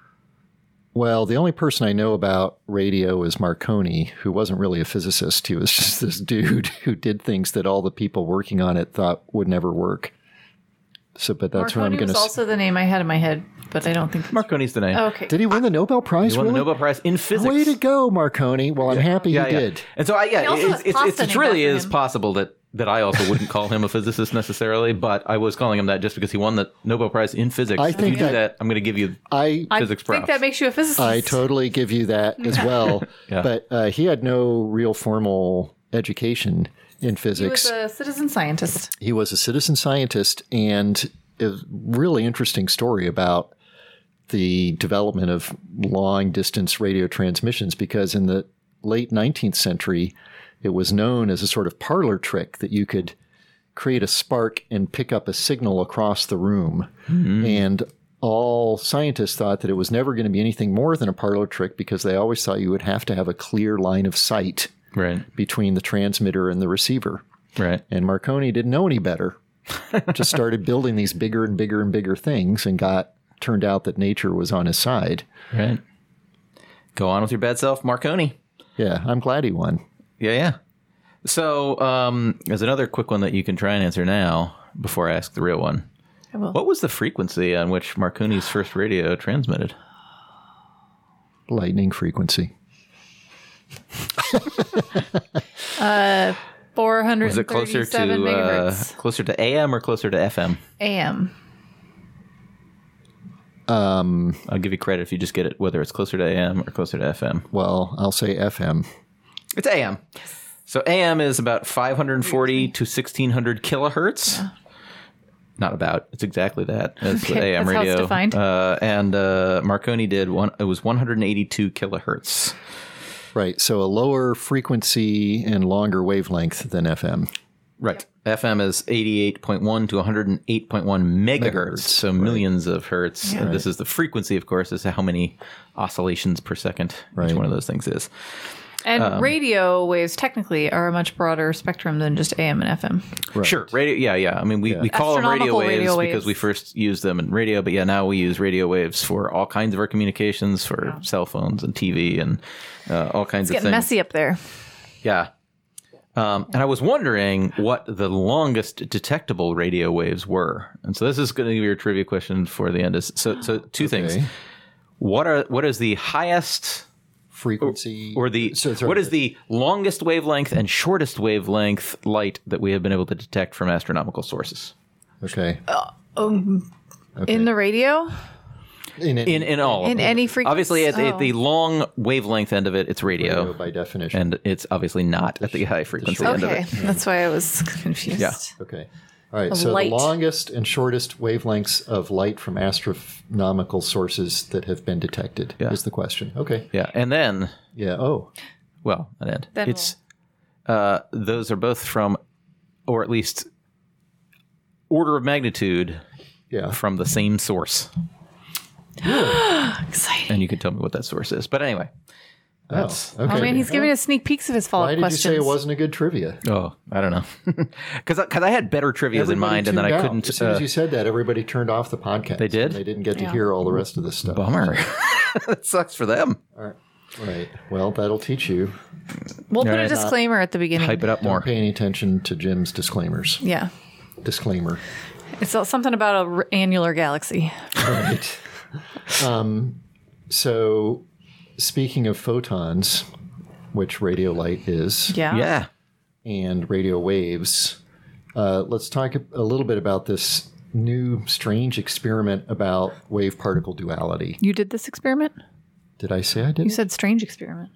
[SPEAKER 1] Well, the only person I know about radio is Marconi, who wasn't really a physicist. He was just this dude who did things that all the people working on it thought would never work. So, but that's what I'm
[SPEAKER 2] Marconi
[SPEAKER 1] going
[SPEAKER 2] was
[SPEAKER 1] to.
[SPEAKER 2] also the name I had in my head, but I don't think.
[SPEAKER 3] Marconi's the name.
[SPEAKER 2] Okay.
[SPEAKER 1] Did he win the Nobel Prize?
[SPEAKER 3] He won
[SPEAKER 1] really?
[SPEAKER 3] the Nobel Prize in physics.
[SPEAKER 1] Way to go, Marconi. Well, I'm happy
[SPEAKER 3] yeah,
[SPEAKER 1] he
[SPEAKER 3] yeah.
[SPEAKER 1] did.
[SPEAKER 3] And so, I, yeah,
[SPEAKER 2] He also
[SPEAKER 3] it's,
[SPEAKER 2] has
[SPEAKER 3] it's,
[SPEAKER 2] pasta
[SPEAKER 3] it's, it's
[SPEAKER 2] named
[SPEAKER 3] really
[SPEAKER 2] after
[SPEAKER 3] is
[SPEAKER 2] him.
[SPEAKER 3] possible that, that I also wouldn't call him a physicist necessarily, but I was calling him that just because he won the Nobel Prize in physics.
[SPEAKER 1] I
[SPEAKER 3] if
[SPEAKER 1] think
[SPEAKER 3] you do
[SPEAKER 1] that-
[SPEAKER 3] that, I'm going to give you
[SPEAKER 1] I
[SPEAKER 2] I
[SPEAKER 3] physics
[SPEAKER 2] think
[SPEAKER 3] props.
[SPEAKER 2] that makes you a physicist.
[SPEAKER 1] I totally give you that as well.
[SPEAKER 3] Yeah.
[SPEAKER 1] But uh, he had no real formal education in
[SPEAKER 2] He
[SPEAKER 1] physics.
[SPEAKER 2] was a citizen scientist.
[SPEAKER 1] He was a citizen scientist, and a really interesting story about the development of long distance radio transmissions, because in the late nineteenth century, it was known as a sort of parlor trick that you could create a spark and pick up a signal across the room. And all scientists thought that it was never going to be anything more than a parlor trick, because they always thought you would have to have a clear line of sight
[SPEAKER 3] right,
[SPEAKER 1] between the transmitter and the receiver.
[SPEAKER 3] right.
[SPEAKER 1] And Marconi didn't know any better. Just started building these bigger and bigger and bigger things, and got turned out that nature was on his side.
[SPEAKER 3] Right. Go on with your bad self, Marconi.
[SPEAKER 1] Yeah, I'm glad he won.
[SPEAKER 3] Yeah, yeah. So, um, there's another quick one that you can try and answer now before I ask the real one.
[SPEAKER 2] I will.
[SPEAKER 3] What was the frequency on which Marconi's first radio transmitted?
[SPEAKER 1] Lightning frequency.
[SPEAKER 2] four hundred
[SPEAKER 3] Was it closer to uh,
[SPEAKER 2] megahertz.
[SPEAKER 3] closer to A M or closer to F M?
[SPEAKER 2] A M.
[SPEAKER 3] I'll give you credit if you just get it, whether it's closer to A M or closer to F M.
[SPEAKER 1] Well, I'll say F M.
[SPEAKER 3] It's A M. So A M is about five hundred forty to sixteen hundred kilohertz. Not about. It's exactly that. That's
[SPEAKER 2] Okay,
[SPEAKER 3] what A M
[SPEAKER 2] that's how it's
[SPEAKER 3] radio.
[SPEAKER 2] defined.
[SPEAKER 3] Uh, and uh, Marconi did one. It was one hundred eighty-two kilohertz.
[SPEAKER 1] Right. So a lower frequency and longer wavelength than F M.
[SPEAKER 3] Right. F M is eighty-eight point one to one hundred eight point one megahertz,
[SPEAKER 1] Megahertz,
[SPEAKER 3] so millions of hertz.
[SPEAKER 2] Yeah.
[SPEAKER 3] And this is the frequency, of course, is how many oscillations per second
[SPEAKER 1] Right.
[SPEAKER 3] each one of those things is.
[SPEAKER 2] And
[SPEAKER 3] Um,
[SPEAKER 2] radio waves technically are a much broader spectrum than just A M and F M.
[SPEAKER 1] Right.
[SPEAKER 3] Sure. Radio. Yeah, yeah. I mean, we, we call them radio
[SPEAKER 2] Astronomical
[SPEAKER 3] waves
[SPEAKER 2] radio
[SPEAKER 3] because
[SPEAKER 2] waves.
[SPEAKER 3] we first used them in radio, but yeah, now we use radio waves for all kinds of our communications, for cell phones and T V and uh, all kinds
[SPEAKER 2] It's
[SPEAKER 3] of
[SPEAKER 2] getting
[SPEAKER 3] things.
[SPEAKER 2] messy up there.
[SPEAKER 3] Yeah. Um, and I was wondering what the longest detectable radio waves were. And so this is going to be your trivia question for the end. Is So, so two things.
[SPEAKER 1] Okay.
[SPEAKER 3] What are what is the highest
[SPEAKER 1] Frequency.
[SPEAKER 3] or the
[SPEAKER 1] So- sorry.
[SPEAKER 3] what is the longest wavelength and shortest wavelength light that we have been able to detect from astronomical sources?
[SPEAKER 1] Okay.
[SPEAKER 2] In the radio?
[SPEAKER 1] In,
[SPEAKER 3] In in all of
[SPEAKER 2] In
[SPEAKER 3] them.
[SPEAKER 2] any frequency?
[SPEAKER 3] Obviously, at the, at the
[SPEAKER 2] Oh.
[SPEAKER 3] long wavelength end of it, it's radio,
[SPEAKER 1] radio by definition.
[SPEAKER 3] and it's obviously not at the high frequency end of
[SPEAKER 2] Okay.
[SPEAKER 3] it.
[SPEAKER 2] That's why I was confused.
[SPEAKER 3] Yeah.
[SPEAKER 1] Okay. All right,
[SPEAKER 2] of
[SPEAKER 1] so
[SPEAKER 2] light.
[SPEAKER 1] the longest and shortest wavelengths of light from astronomical sources that have been detected
[SPEAKER 3] Yeah.
[SPEAKER 1] is the question. Okay.
[SPEAKER 3] Yeah, and then
[SPEAKER 1] Yeah. Oh,
[SPEAKER 3] well, an end.
[SPEAKER 2] Then
[SPEAKER 3] It's uh, those are both from, or at least order of magnitude
[SPEAKER 1] yeah.
[SPEAKER 3] from the same source,
[SPEAKER 2] Exciting.
[SPEAKER 3] and you can tell me what that source is. But anyway, that's
[SPEAKER 1] Oh, okay.
[SPEAKER 2] Oh man, he's giving us sneak peeks of his follow-up
[SPEAKER 1] Why did
[SPEAKER 2] questions.
[SPEAKER 1] you say it wasn't a good trivia?
[SPEAKER 3] oh, I don't know, because because I had better trivias in
[SPEAKER 1] Everybody
[SPEAKER 3] mind, and then I
[SPEAKER 1] tuned out.
[SPEAKER 3] couldn't.
[SPEAKER 1] As soon as
[SPEAKER 3] Uh,
[SPEAKER 1] you said that, everybody turned off the podcast.
[SPEAKER 3] They did?
[SPEAKER 1] And they didn't get to
[SPEAKER 2] Yeah.
[SPEAKER 1] hear all the rest of this stuff.
[SPEAKER 3] bummer. That sucks for them.
[SPEAKER 1] All right. Right. Well, that'll teach you.
[SPEAKER 2] We'll put
[SPEAKER 3] Right.
[SPEAKER 2] a disclaimer at the beginning.
[SPEAKER 3] Hype it up
[SPEAKER 1] Don't
[SPEAKER 3] more.
[SPEAKER 1] pay any attention to Jim's disclaimers.
[SPEAKER 2] Yeah.
[SPEAKER 1] Disclaimer.
[SPEAKER 2] It's something about a r- annular galaxy.
[SPEAKER 1] Right. um, so, speaking of photons, which radio light is,
[SPEAKER 2] Yeah.
[SPEAKER 3] Yeah.
[SPEAKER 1] and radio waves, uh, let's talk a, a little bit about this new strange experiment about wave particle duality.
[SPEAKER 2] You did this experiment?
[SPEAKER 1] Did I say I did?
[SPEAKER 2] You said strange experiment.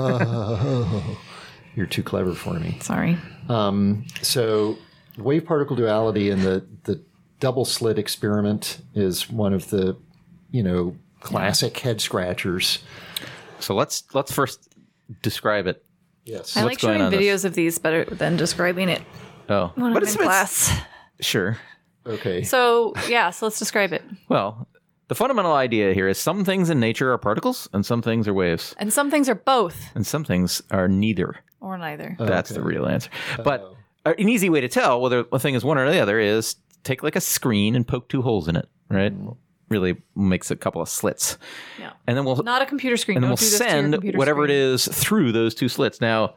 [SPEAKER 1] Oh, you're too clever for me.
[SPEAKER 2] Sorry.
[SPEAKER 1] So, wave particle duality and the, the double slit experiment is one of the, you know, classic head scratchers.
[SPEAKER 3] So let's let's first describe it.
[SPEAKER 1] Yes.
[SPEAKER 2] I
[SPEAKER 3] What's
[SPEAKER 2] like
[SPEAKER 3] going
[SPEAKER 2] showing
[SPEAKER 3] on this?
[SPEAKER 2] videos of these better than describing it
[SPEAKER 3] Oh,
[SPEAKER 2] when
[SPEAKER 3] but
[SPEAKER 2] I'm
[SPEAKER 3] it's
[SPEAKER 2] in class.
[SPEAKER 3] sure.
[SPEAKER 1] Okay.
[SPEAKER 2] So, yeah, so let's describe it.
[SPEAKER 3] Well, the fundamental idea here is some things in nature are particles, and some things are waves,
[SPEAKER 2] And some things are both
[SPEAKER 3] and some things are neither.
[SPEAKER 2] or neither.
[SPEAKER 3] That's
[SPEAKER 1] Okay.
[SPEAKER 3] the real answer. But an easy way to tell whether a thing is one or the other is take like a screen and poke two holes in it, right? Really makes a couple of slits.
[SPEAKER 2] Yeah.
[SPEAKER 3] And then we'll
[SPEAKER 2] Not a computer screen.
[SPEAKER 3] and then
[SPEAKER 2] Don't
[SPEAKER 3] we'll
[SPEAKER 2] do this to your
[SPEAKER 3] send
[SPEAKER 2] computer
[SPEAKER 3] whatever
[SPEAKER 2] screen.
[SPEAKER 3] it is through those two slits. Now,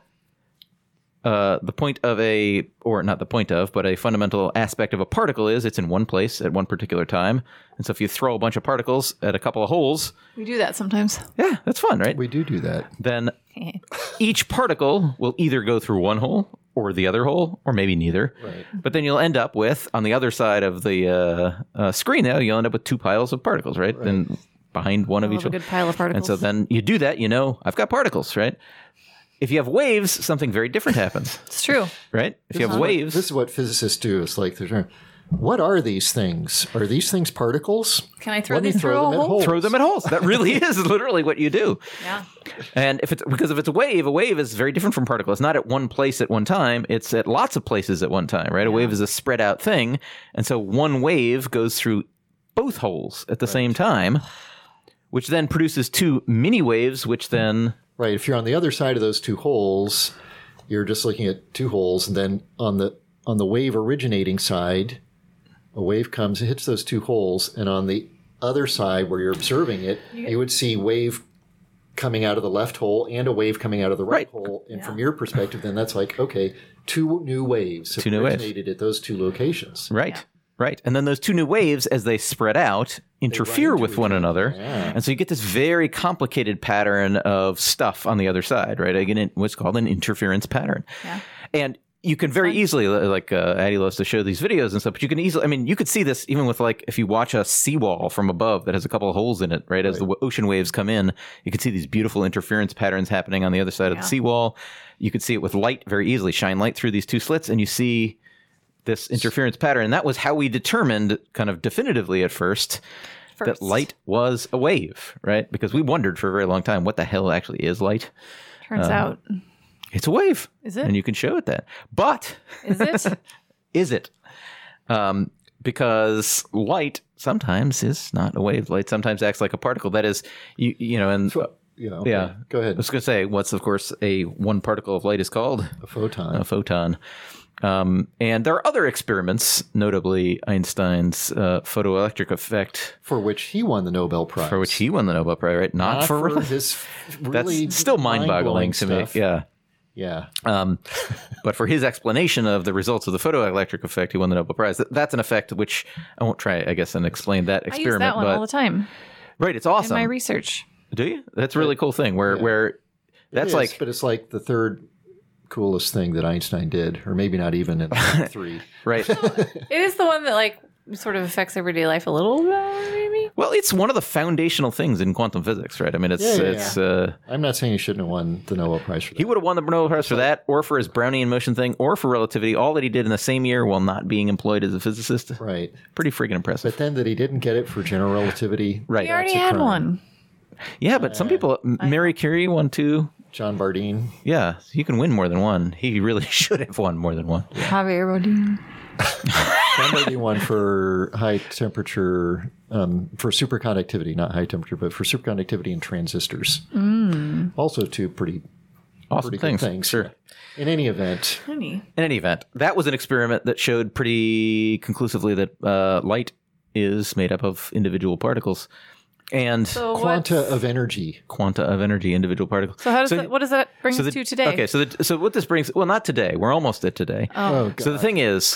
[SPEAKER 3] uh, the point of a, or not the point of, but a fundamental aspect of a particle is it's in one place at one particular time. And so if you throw a bunch of particles at a couple of holes,
[SPEAKER 2] We do that sometimes.
[SPEAKER 3] yeah, that's fun, right?
[SPEAKER 1] We do do that.
[SPEAKER 3] Then each particle will either go through one hole or the other hole, or maybe neither.
[SPEAKER 1] Right.
[SPEAKER 3] But then you'll end up with, on the other side of the uh, uh, screen now, you'll end up with two piles of particles, right? And behind one of
[SPEAKER 2] I
[SPEAKER 3] each
[SPEAKER 2] love a
[SPEAKER 3] one.
[SPEAKER 2] good pile of particles.
[SPEAKER 3] And so then you do that, you know, I've got particles, right? If you have waves, something very different happens,
[SPEAKER 2] It's true.
[SPEAKER 3] right? If you have
[SPEAKER 1] What-
[SPEAKER 3] waves,
[SPEAKER 1] This is what physicists do. It's like, they're, what are these things? Are these things particles?
[SPEAKER 2] Can I throw
[SPEAKER 1] Let me
[SPEAKER 2] these through
[SPEAKER 1] throw
[SPEAKER 2] a
[SPEAKER 1] them at
[SPEAKER 2] hole?
[SPEAKER 1] holes.
[SPEAKER 3] throw them at holes. That really is literally what you do.
[SPEAKER 2] Yeah.
[SPEAKER 3] And if it's because if it's a wave, a wave is very different from particle. It's not at one place at one time. It's at lots of places at one time, right? A wave is a spread out thing. And so one wave goes through both holes at the same time, which then produces two mini waves, which then
[SPEAKER 1] Right. If you're on the other side of those two holes, you're just looking at two holes, and then on the on the wave originating side, a wave comes, it hits those two holes, and on the other side where you're observing it, you would see wave coming out of the left hole and a wave coming out of the right,
[SPEAKER 3] Right.
[SPEAKER 1] hole. And from your perspective, then that's like, okay, two new waves have
[SPEAKER 3] Two new waves.
[SPEAKER 1] originated at those two locations.
[SPEAKER 3] Right. Right. And then those two new waves, as they spread out, interfere
[SPEAKER 1] into
[SPEAKER 3] with
[SPEAKER 1] each
[SPEAKER 3] one
[SPEAKER 1] other.
[SPEAKER 3] another.
[SPEAKER 1] Yeah.
[SPEAKER 3] And so you get this very complicated pattern of stuff on the other side, right? Again, it- what's called an interference pattern.
[SPEAKER 2] Yeah.
[SPEAKER 3] And you can very easily, like uh, Addie loves to show these videos and stuff, but you can easily, I mean, you could see this even with like, if you watch a seawall from above that has a couple of holes in it, right? As the w- ocean waves come in, you can see these beautiful interference patterns happening on the other side of
[SPEAKER 2] Yeah.
[SPEAKER 3] the seawall. You could see it with light very easily, shine light through these two slits, and you see this interference pattern. And that was how we determined kind of definitively at first,
[SPEAKER 2] First.
[SPEAKER 3] that light was a wave, right? Because we wondered for a very long time what the hell actually is light.
[SPEAKER 2] Turns
[SPEAKER 3] Um,
[SPEAKER 2] out.
[SPEAKER 3] It's a wave.
[SPEAKER 2] Is it?
[SPEAKER 3] And you can show it that. But
[SPEAKER 2] Is it?
[SPEAKER 3] is it? Um, because light sometimes is not a wave. Light sometimes acts like a particle. That is, you you know, and
[SPEAKER 1] So, you know, okay,
[SPEAKER 3] yeah.
[SPEAKER 1] Go
[SPEAKER 3] I
[SPEAKER 1] ahead.
[SPEAKER 3] was going to say, what's of course a one particle of light is called
[SPEAKER 1] A photon.
[SPEAKER 3] a photon. Um, and there are other experiments, notably Einstein's uh, photoelectric effect,
[SPEAKER 1] for which he won the Nobel Prize.
[SPEAKER 3] for which he won the Nobel Prize, right? Not,
[SPEAKER 1] Not
[SPEAKER 3] for,
[SPEAKER 1] for his really
[SPEAKER 3] that's still mind-boggling to me.
[SPEAKER 1] stuff.
[SPEAKER 3] Yeah.
[SPEAKER 1] Yeah.
[SPEAKER 3] Um, but for his explanation of the results of the photoelectric effect, he won the Nobel Prize. That- That's an effect which I won't try, I guess, and explain that
[SPEAKER 2] I use
[SPEAKER 3] experiment.
[SPEAKER 2] that one
[SPEAKER 3] but
[SPEAKER 2] all the time
[SPEAKER 3] right, it's
[SPEAKER 2] in
[SPEAKER 3] awesome.
[SPEAKER 2] my research.
[SPEAKER 3] Do you? That's a really cool thing. Where
[SPEAKER 1] Yeah.
[SPEAKER 3] where
[SPEAKER 1] It
[SPEAKER 3] that's
[SPEAKER 1] is,
[SPEAKER 3] like
[SPEAKER 1] but it's like the third coolest thing that Einstein did, or maybe not even in the top three.
[SPEAKER 3] right.
[SPEAKER 2] It is the one that like sort of affects everyday life a little, uh, maybe.
[SPEAKER 3] Well, it's one of the foundational things in quantum physics, right? I mean, it's
[SPEAKER 1] Yeah, yeah,
[SPEAKER 3] it's.
[SPEAKER 1] yeah.
[SPEAKER 3] Uh,
[SPEAKER 1] I'm not saying he shouldn't have won the Nobel Prize for that.
[SPEAKER 3] he would have won the Nobel Prize for that, or for his Brownian motion thing, or for relativity. All that he did in the same year while not being employed as a physicist.
[SPEAKER 1] Right.
[SPEAKER 3] Pretty freaking impressive.
[SPEAKER 1] But then that he didn't get it for general relativity.
[SPEAKER 3] Right.
[SPEAKER 2] He already
[SPEAKER 1] That's a
[SPEAKER 2] had
[SPEAKER 1] crime.
[SPEAKER 2] one.
[SPEAKER 3] Yeah, but some people, Mary Curie won two.
[SPEAKER 1] John Bardeen.
[SPEAKER 3] Yeah, you can win more than one. He really should have won more than one.
[SPEAKER 2] Javier Bodine.
[SPEAKER 1] John Bardeen won for high temperature, um, for superconductivity, not high temperature, but for superconductivity and transistors. Mm. Also two pretty,
[SPEAKER 3] Awesome
[SPEAKER 1] pretty
[SPEAKER 3] things.
[SPEAKER 1] good things.
[SPEAKER 3] Sure.
[SPEAKER 1] In any event,
[SPEAKER 2] Honey.
[SPEAKER 3] In any event, that was an experiment that showed pretty conclusively that uh, light is made up of individual particles. And
[SPEAKER 2] So
[SPEAKER 1] quanta
[SPEAKER 2] what's-
[SPEAKER 1] of energy.
[SPEAKER 3] quanta of energy, individual particles.
[SPEAKER 2] So how does
[SPEAKER 3] So-
[SPEAKER 2] that, what does that bring
[SPEAKER 3] so
[SPEAKER 2] us
[SPEAKER 3] the-
[SPEAKER 2] to today?
[SPEAKER 3] Okay, so the, so what this brings, well, not today. We're almost at today.
[SPEAKER 1] Oh, God.
[SPEAKER 3] So the thing is,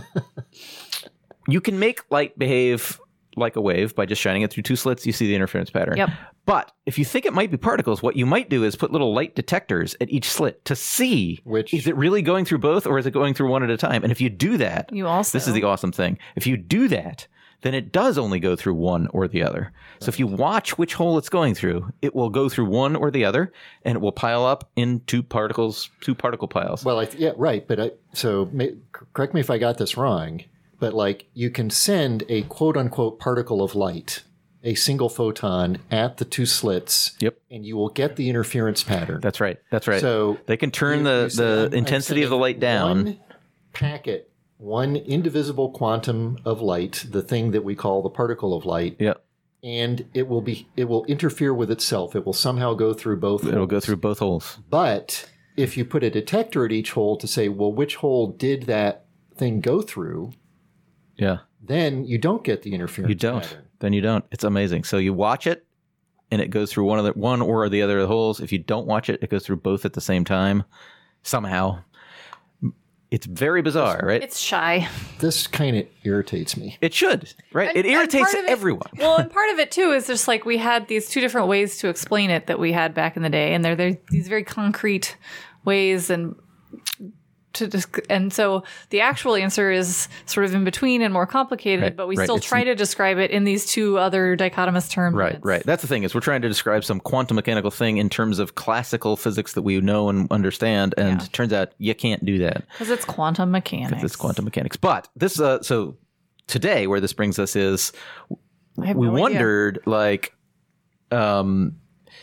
[SPEAKER 3] you can make light behave like a wave by just shining it through two slits. You see the interference pattern.
[SPEAKER 2] Yep.
[SPEAKER 3] But if you think it might be particles, what you might do is put little light detectors at each slit to see
[SPEAKER 1] Which-
[SPEAKER 3] is it really going through both or is it going through one at a time. And if you do that,
[SPEAKER 2] You also
[SPEAKER 3] this is the awesome thing. If you do that, then it does only go through one or the other. So if you watch which hole it's going through, it will go through one or the other, and it will pile up in two particles, two particle piles.
[SPEAKER 1] Well, I th- yeah, right. But I, so ma- c- correct me if I got this wrong, but like you can send a quote unquote particle of light, a single photon at the two slits.
[SPEAKER 3] Yep.
[SPEAKER 1] And you will get the interference pattern.
[SPEAKER 3] That's right. That's right.
[SPEAKER 1] So
[SPEAKER 3] they can turn
[SPEAKER 1] you-
[SPEAKER 3] the,
[SPEAKER 1] you say,
[SPEAKER 3] the
[SPEAKER 1] I'm- I'm
[SPEAKER 3] intensity of the light down.
[SPEAKER 1] One packet, one indivisible quantum of light, the thing that we call the particle of light,
[SPEAKER 3] Yeah.
[SPEAKER 1] and it will be it will interfere with itself. It will somehow go through both.
[SPEAKER 3] It'll go
[SPEAKER 1] holes.
[SPEAKER 3] through both holes.
[SPEAKER 1] But if you put a detector at each hole to say, well, which hole did that thing go through,
[SPEAKER 3] Yeah.
[SPEAKER 1] then you don't get the interference.
[SPEAKER 3] You don't.
[SPEAKER 1] pattern.
[SPEAKER 3] Then you don't. It's amazing. So you watch it, and it goes through one of the one or the other of the holes. If you don't watch it, it goes through both at the same time. Somehow, it's very bizarre, right?
[SPEAKER 2] It's shy.
[SPEAKER 1] This kind of irritates me.
[SPEAKER 3] It should, right?
[SPEAKER 2] And-
[SPEAKER 3] it
[SPEAKER 2] and
[SPEAKER 3] irritates
[SPEAKER 2] part of it-
[SPEAKER 3] everyone.
[SPEAKER 2] Well, and part of it too is just like we had these two different ways to explain it that we had back in the day, and they're they're these very concrete ways, and to dis- and so the actual answer is sort of in between and more complicated,
[SPEAKER 3] Right,
[SPEAKER 2] but we
[SPEAKER 3] right.
[SPEAKER 2] still
[SPEAKER 3] It's-
[SPEAKER 2] try to describe it in these two other dichotomous terms.
[SPEAKER 3] Right, right. That's the thing is we're trying to describe some quantum mechanical thing in terms of classical physics that we know and understand, and
[SPEAKER 2] Yeah.
[SPEAKER 3] turns out you can't do that.
[SPEAKER 2] Because it's quantum mechanics.
[SPEAKER 3] It's quantum mechanics. But this, uh, so today, where this brings us is
[SPEAKER 2] I have
[SPEAKER 3] we
[SPEAKER 2] no idea.
[SPEAKER 3] wondered, like, um,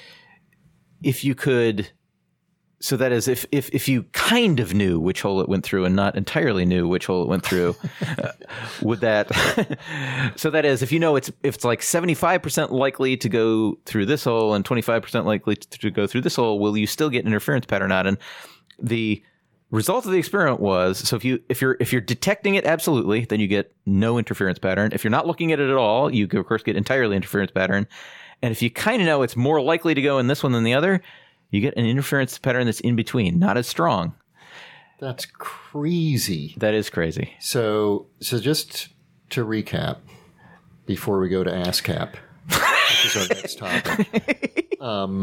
[SPEAKER 3] if you could. So that is, if, if if you kind of knew which hole it went through and not entirely knew which hole it went through, uh, would that? So that is, if you know it's if it's like seventy-five percent likely to go through this hole and twenty-five percent likely to, to go through this hole, will you still get an interference pattern out? And the result of the experiment was, so if you if you're if you're detecting it absolutely, then you get no interference pattern. If you're not looking at it at all, you of course get entirely interference pattern. And if you kind of know it's more likely to go in this one than the other, you get an interference pattern that's in between, not as strong.
[SPEAKER 1] That's crazy.
[SPEAKER 3] That is crazy.
[SPEAKER 1] So, so just to recap, before we go to ASCAP, which is our next topic, um,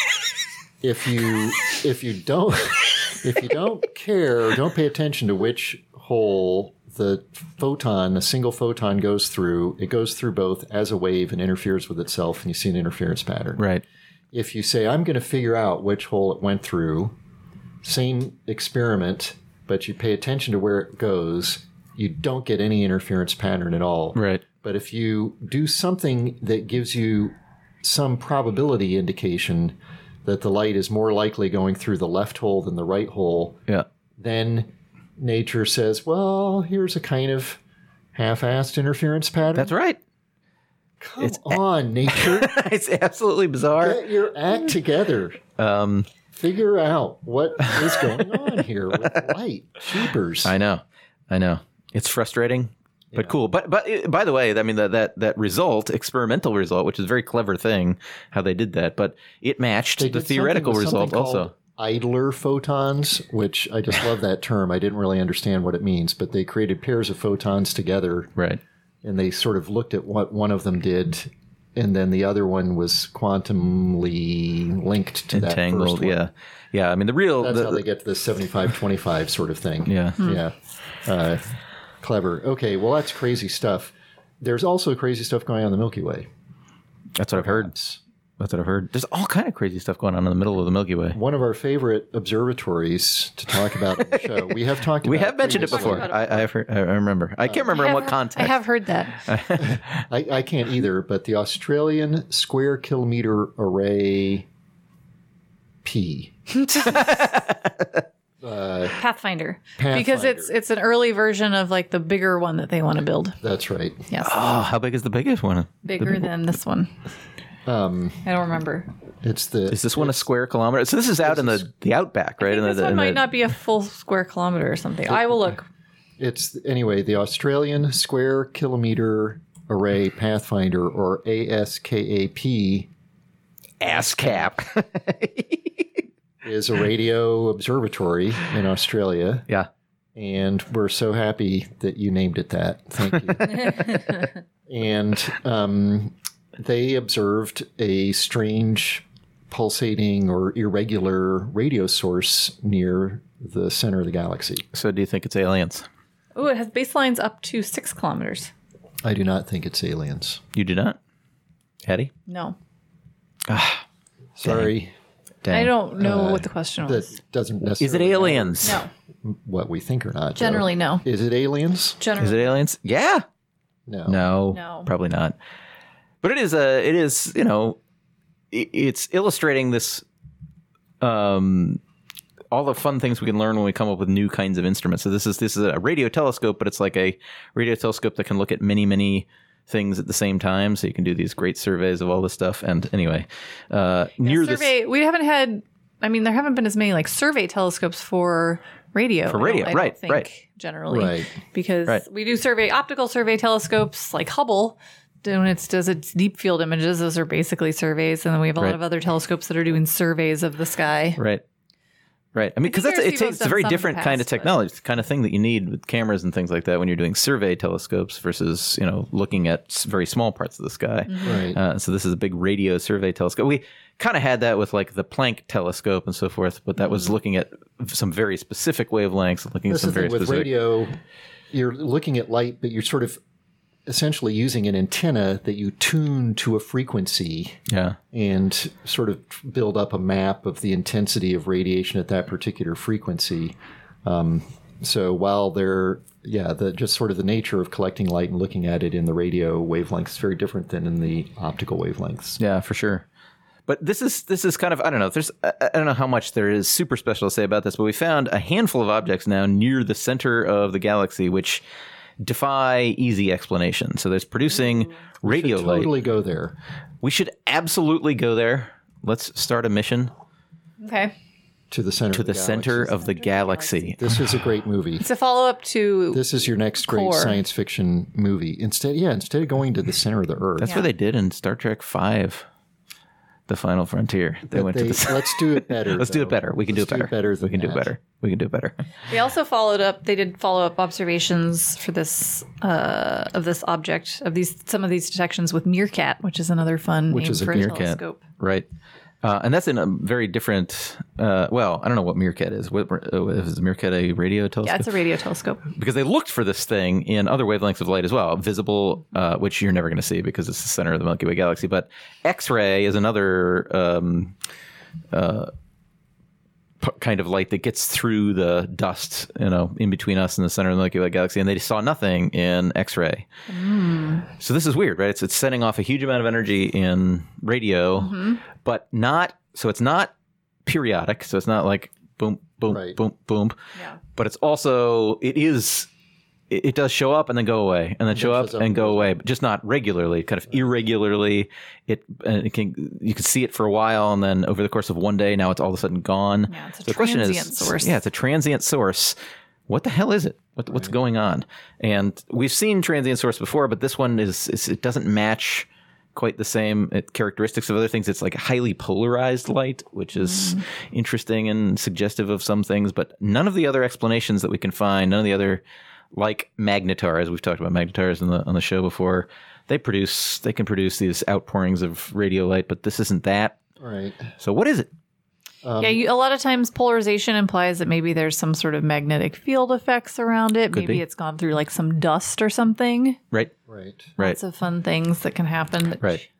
[SPEAKER 1] if you if you don't if you don't care or don't pay attention to which hole the photon, a single photon goes through, it goes through both as a wave and interferes with itself, and you see an interference pattern.
[SPEAKER 3] Right.
[SPEAKER 1] If you say, I'm going to figure out which hole it went through, same experiment, but you pay attention to where it goes, you don't get any interference pattern at all.
[SPEAKER 3] Right.
[SPEAKER 1] But if you do something that gives you some probability indication that the light is more likely going through the left hole than the right hole,
[SPEAKER 3] Yeah.
[SPEAKER 1] then nature says, well, here's a kind of half-assed interference pattern.
[SPEAKER 3] That's right.
[SPEAKER 1] Come on, nature.
[SPEAKER 3] It's absolutely bizarre.
[SPEAKER 1] Get your act together.
[SPEAKER 3] Um,
[SPEAKER 1] Figure out what is going on here with light. Cheapers.
[SPEAKER 3] I know. I know. It's frustrating, but cool. But but uh, by the way, I mean that that that result, experimental result, which is a very clever thing how they did that, but it matched
[SPEAKER 1] They
[SPEAKER 3] the
[SPEAKER 1] did something
[SPEAKER 3] theoretical
[SPEAKER 1] with
[SPEAKER 3] result
[SPEAKER 1] something
[SPEAKER 3] also.
[SPEAKER 1] called idler photons, which I just love that term. I didn't really understand what it means, but they created pairs of photons together,
[SPEAKER 3] Right.
[SPEAKER 1] and they sort of looked at what one of them did, and then the other one was quantumly linked to that first
[SPEAKER 3] Entangled.
[SPEAKER 1] one.
[SPEAKER 3] Yeah. Yeah. I mean the real.
[SPEAKER 1] That's
[SPEAKER 3] the,
[SPEAKER 1] how they get to the seventy-five twenty-five sort of thing.
[SPEAKER 3] Yeah.
[SPEAKER 1] Yeah. Uh, clever. Okay, well, that's crazy stuff. There's also crazy stuff going on in the Milky Way.
[SPEAKER 3] That's what I've heard. That's what I've heard. There's all kind of crazy stuff going on in the middle of the Milky Way.
[SPEAKER 1] One of our favorite observatories to talk about on the show. We have talked.
[SPEAKER 3] We
[SPEAKER 1] about
[SPEAKER 3] have mentioned it before.
[SPEAKER 2] about it
[SPEAKER 3] I, I've heard, I remember. I can't remember
[SPEAKER 2] I
[SPEAKER 3] in
[SPEAKER 2] have-
[SPEAKER 3] what context.
[SPEAKER 2] I have heard that.
[SPEAKER 1] I, I can't either, but the Australian Square Kilometre Array P. uh,
[SPEAKER 2] Pathfinder.
[SPEAKER 1] Pathfinder.
[SPEAKER 2] Because it's it's an early version of like the bigger one that they want to build.
[SPEAKER 1] That's right.
[SPEAKER 2] Yes.
[SPEAKER 3] Oh, how big is the biggest one?
[SPEAKER 2] Bigger than this one.
[SPEAKER 1] Um,
[SPEAKER 2] I don't remember.
[SPEAKER 1] it's the.
[SPEAKER 3] Is this one a square kilometer? So this is out in the, the outback, right?
[SPEAKER 2] I
[SPEAKER 3] in
[SPEAKER 2] think
[SPEAKER 3] the,
[SPEAKER 2] this one
[SPEAKER 3] in
[SPEAKER 2] might
[SPEAKER 3] the-
[SPEAKER 2] not be a full square kilometer or something. I will look.
[SPEAKER 1] It's anyway the Australian Square Kilometre Array Pathfinder, or A S K A P,
[SPEAKER 3] ASCAP.
[SPEAKER 1] is a radio observatory in Australia,
[SPEAKER 3] Yeah.
[SPEAKER 1] and we're so happy that you named it that. Thank you. And um, they observed a strange pulsating or irregular radio source near the center of the galaxy.
[SPEAKER 3] So do you think it's aliens?
[SPEAKER 2] Oh, it has baselines up to six kilometers.
[SPEAKER 1] I do not think it's aliens.
[SPEAKER 3] You do not? Eddie?
[SPEAKER 2] No.
[SPEAKER 1] Sorry,
[SPEAKER 3] Dang.
[SPEAKER 2] I don't know what the question was.
[SPEAKER 1] that doesn't
[SPEAKER 3] Is it
[SPEAKER 1] necessarily
[SPEAKER 3] aliens?
[SPEAKER 2] No.
[SPEAKER 1] matter what we think or not. though.
[SPEAKER 2] Generally, no.
[SPEAKER 1] Is it aliens?
[SPEAKER 2] Generally.
[SPEAKER 3] Is it aliens? Yeah.
[SPEAKER 1] No.
[SPEAKER 3] No.
[SPEAKER 2] No.
[SPEAKER 3] Probably not. But it is a. It is. You know. i- It's illustrating this. Um, all the fun things we can learn when we come up with new kinds of instruments. So this is this is a radio telescope, but it's like a radio telescope that can look at many many things at the same time. So you can do these great surveys of all this stuff. And anyway, uh, near this.
[SPEAKER 2] survey, we haven't had, I mean, there haven't been as many like survey telescopes for radio.
[SPEAKER 3] For
[SPEAKER 2] I don't-
[SPEAKER 3] radio,
[SPEAKER 2] I don't
[SPEAKER 3] right,
[SPEAKER 2] think,
[SPEAKER 3] right.
[SPEAKER 2] Generally.
[SPEAKER 1] Right.
[SPEAKER 2] Because
[SPEAKER 3] Right.
[SPEAKER 2] we do survey, optical survey telescopes like Hubble. When it does its deep field images, those are basically surveys. And then we have a
[SPEAKER 3] Right.
[SPEAKER 2] lot of other telescopes that are doing surveys of the sky.
[SPEAKER 3] Right. Right. I mean, because that's
[SPEAKER 2] think
[SPEAKER 3] it
[SPEAKER 2] Arecibo's
[SPEAKER 3] takes it's a
[SPEAKER 2] done
[SPEAKER 3] very
[SPEAKER 2] some in the
[SPEAKER 3] different kind of
[SPEAKER 2] past, but-
[SPEAKER 3] technology, it's the kind of thing that you need with cameras and things like that when you're doing survey telescopes versus you know looking at s- very small parts of the sky.
[SPEAKER 1] Right.
[SPEAKER 3] Uh, so this is a big radio survey telescope. We kind of had that with like the Planck telescope and so forth, but that was looking at some very specific wavelengths, looking at
[SPEAKER 1] That's
[SPEAKER 3] some
[SPEAKER 1] the
[SPEAKER 3] very
[SPEAKER 1] thing with
[SPEAKER 3] specific.
[SPEAKER 1] radio. You're looking at light, but you're sort of essentially using an antenna that you tune to a frequency
[SPEAKER 3] Yeah.
[SPEAKER 1] and sort of build up a map of the intensity of radiation at that particular frequency. Um, so while they're, yeah, the just sort of the nature of collecting light and looking at it in the radio wavelengths is very different than in the optical wavelengths.
[SPEAKER 3] Yeah, for sure. But this is this is kind of I don't know. There's I I don't know how much there is super special to say about this, but we found a handful of objects now near the center of the galaxy, which defy easy explanation. So there's producing radio light.
[SPEAKER 1] Totally go there.
[SPEAKER 3] We should absolutely go there. Let's start a mission
[SPEAKER 2] Okay.
[SPEAKER 1] To the center
[SPEAKER 3] to
[SPEAKER 1] of
[SPEAKER 3] the,
[SPEAKER 1] the,
[SPEAKER 3] center
[SPEAKER 1] galaxy.
[SPEAKER 3] of the galaxy.
[SPEAKER 1] This is a great movie.
[SPEAKER 2] It's a follow up to.
[SPEAKER 1] This is your next great
[SPEAKER 2] Core.
[SPEAKER 1] science fiction movie. Instead, yeah, instead of going to the center of the Earth,
[SPEAKER 3] That's
[SPEAKER 2] Yeah.
[SPEAKER 3] what they did in Star Trek Five, The Final Frontier. They
[SPEAKER 1] but
[SPEAKER 3] went
[SPEAKER 1] they-
[SPEAKER 3] to the.
[SPEAKER 1] let's do it better.
[SPEAKER 3] Let's do it
[SPEAKER 1] though.
[SPEAKER 3] better. We can
[SPEAKER 1] Let's
[SPEAKER 3] do it better.
[SPEAKER 1] better
[SPEAKER 3] we
[SPEAKER 1] than
[SPEAKER 3] can do it
[SPEAKER 1] that.
[SPEAKER 3] better. We can do it better.
[SPEAKER 2] They also followed up. They did follow up observations for this uh, of this object of these some of these detections with Meerkat, which is another fun
[SPEAKER 1] Which
[SPEAKER 2] name
[SPEAKER 1] is a
[SPEAKER 2] for a
[SPEAKER 3] Meerkat.
[SPEAKER 2] telescope.
[SPEAKER 3] Right. Uh, and that's in a very different. Uh, well, I don't know what Meerkat is. What, uh, is Meerkat a radio telescope?
[SPEAKER 2] Yeah, it's a radio telescope.
[SPEAKER 3] Because they looked for this thing in other wavelengths of light as well, visible, uh, which you're never going to see because it's the center of the Milky Way galaxy. But X-ray is another um, uh, p- kind of light that gets through the dust, you know, in between us and the center of the Milky Way galaxy, and they saw nothing in X-ray. So this is weird, right? It's it's sending off a huge amount of energy in radio, but not. So it's not periodic. So it's not like boom, boom,
[SPEAKER 1] Right.
[SPEAKER 3] boom, boom.
[SPEAKER 2] Yeah.
[SPEAKER 3] But it's also it is it, it does show up and then go away and then show up
[SPEAKER 1] shows up
[SPEAKER 3] and
[SPEAKER 1] and
[SPEAKER 3] go
[SPEAKER 1] goes
[SPEAKER 3] away, but just not regularly, kind of irregularly. It, and it can you can see it for a while and then over the course of one day, now it's all of a sudden gone.
[SPEAKER 2] Yeah, it's a
[SPEAKER 3] So the question
[SPEAKER 2] transient
[SPEAKER 3] is,
[SPEAKER 2] source.
[SPEAKER 3] Yeah, it's a transient source. What the hell is it? What, What's going on? And we've seen transient source before, but this one is, is it doesn't match quite the same uh, characteristics of other things. It's like highly polarized light, which is interesting and suggestive of some things, but none of the other explanations that we can find, none of the other, like magnetars, we've talked about magnetars on the on the show before, they produce they can produce these outpourings of radio light, but this isn't that.
[SPEAKER 1] Right.
[SPEAKER 3] So what is it?
[SPEAKER 2] yeah, you, a lot of times polarization implies that maybe there's some sort of magnetic field effects around it.
[SPEAKER 3] Could
[SPEAKER 2] maybe
[SPEAKER 3] be.
[SPEAKER 2] it's gone through like some dust or something.
[SPEAKER 3] Right,
[SPEAKER 1] Right.
[SPEAKER 3] right.
[SPEAKER 2] Lots of fun things that can happen that
[SPEAKER 3] Right.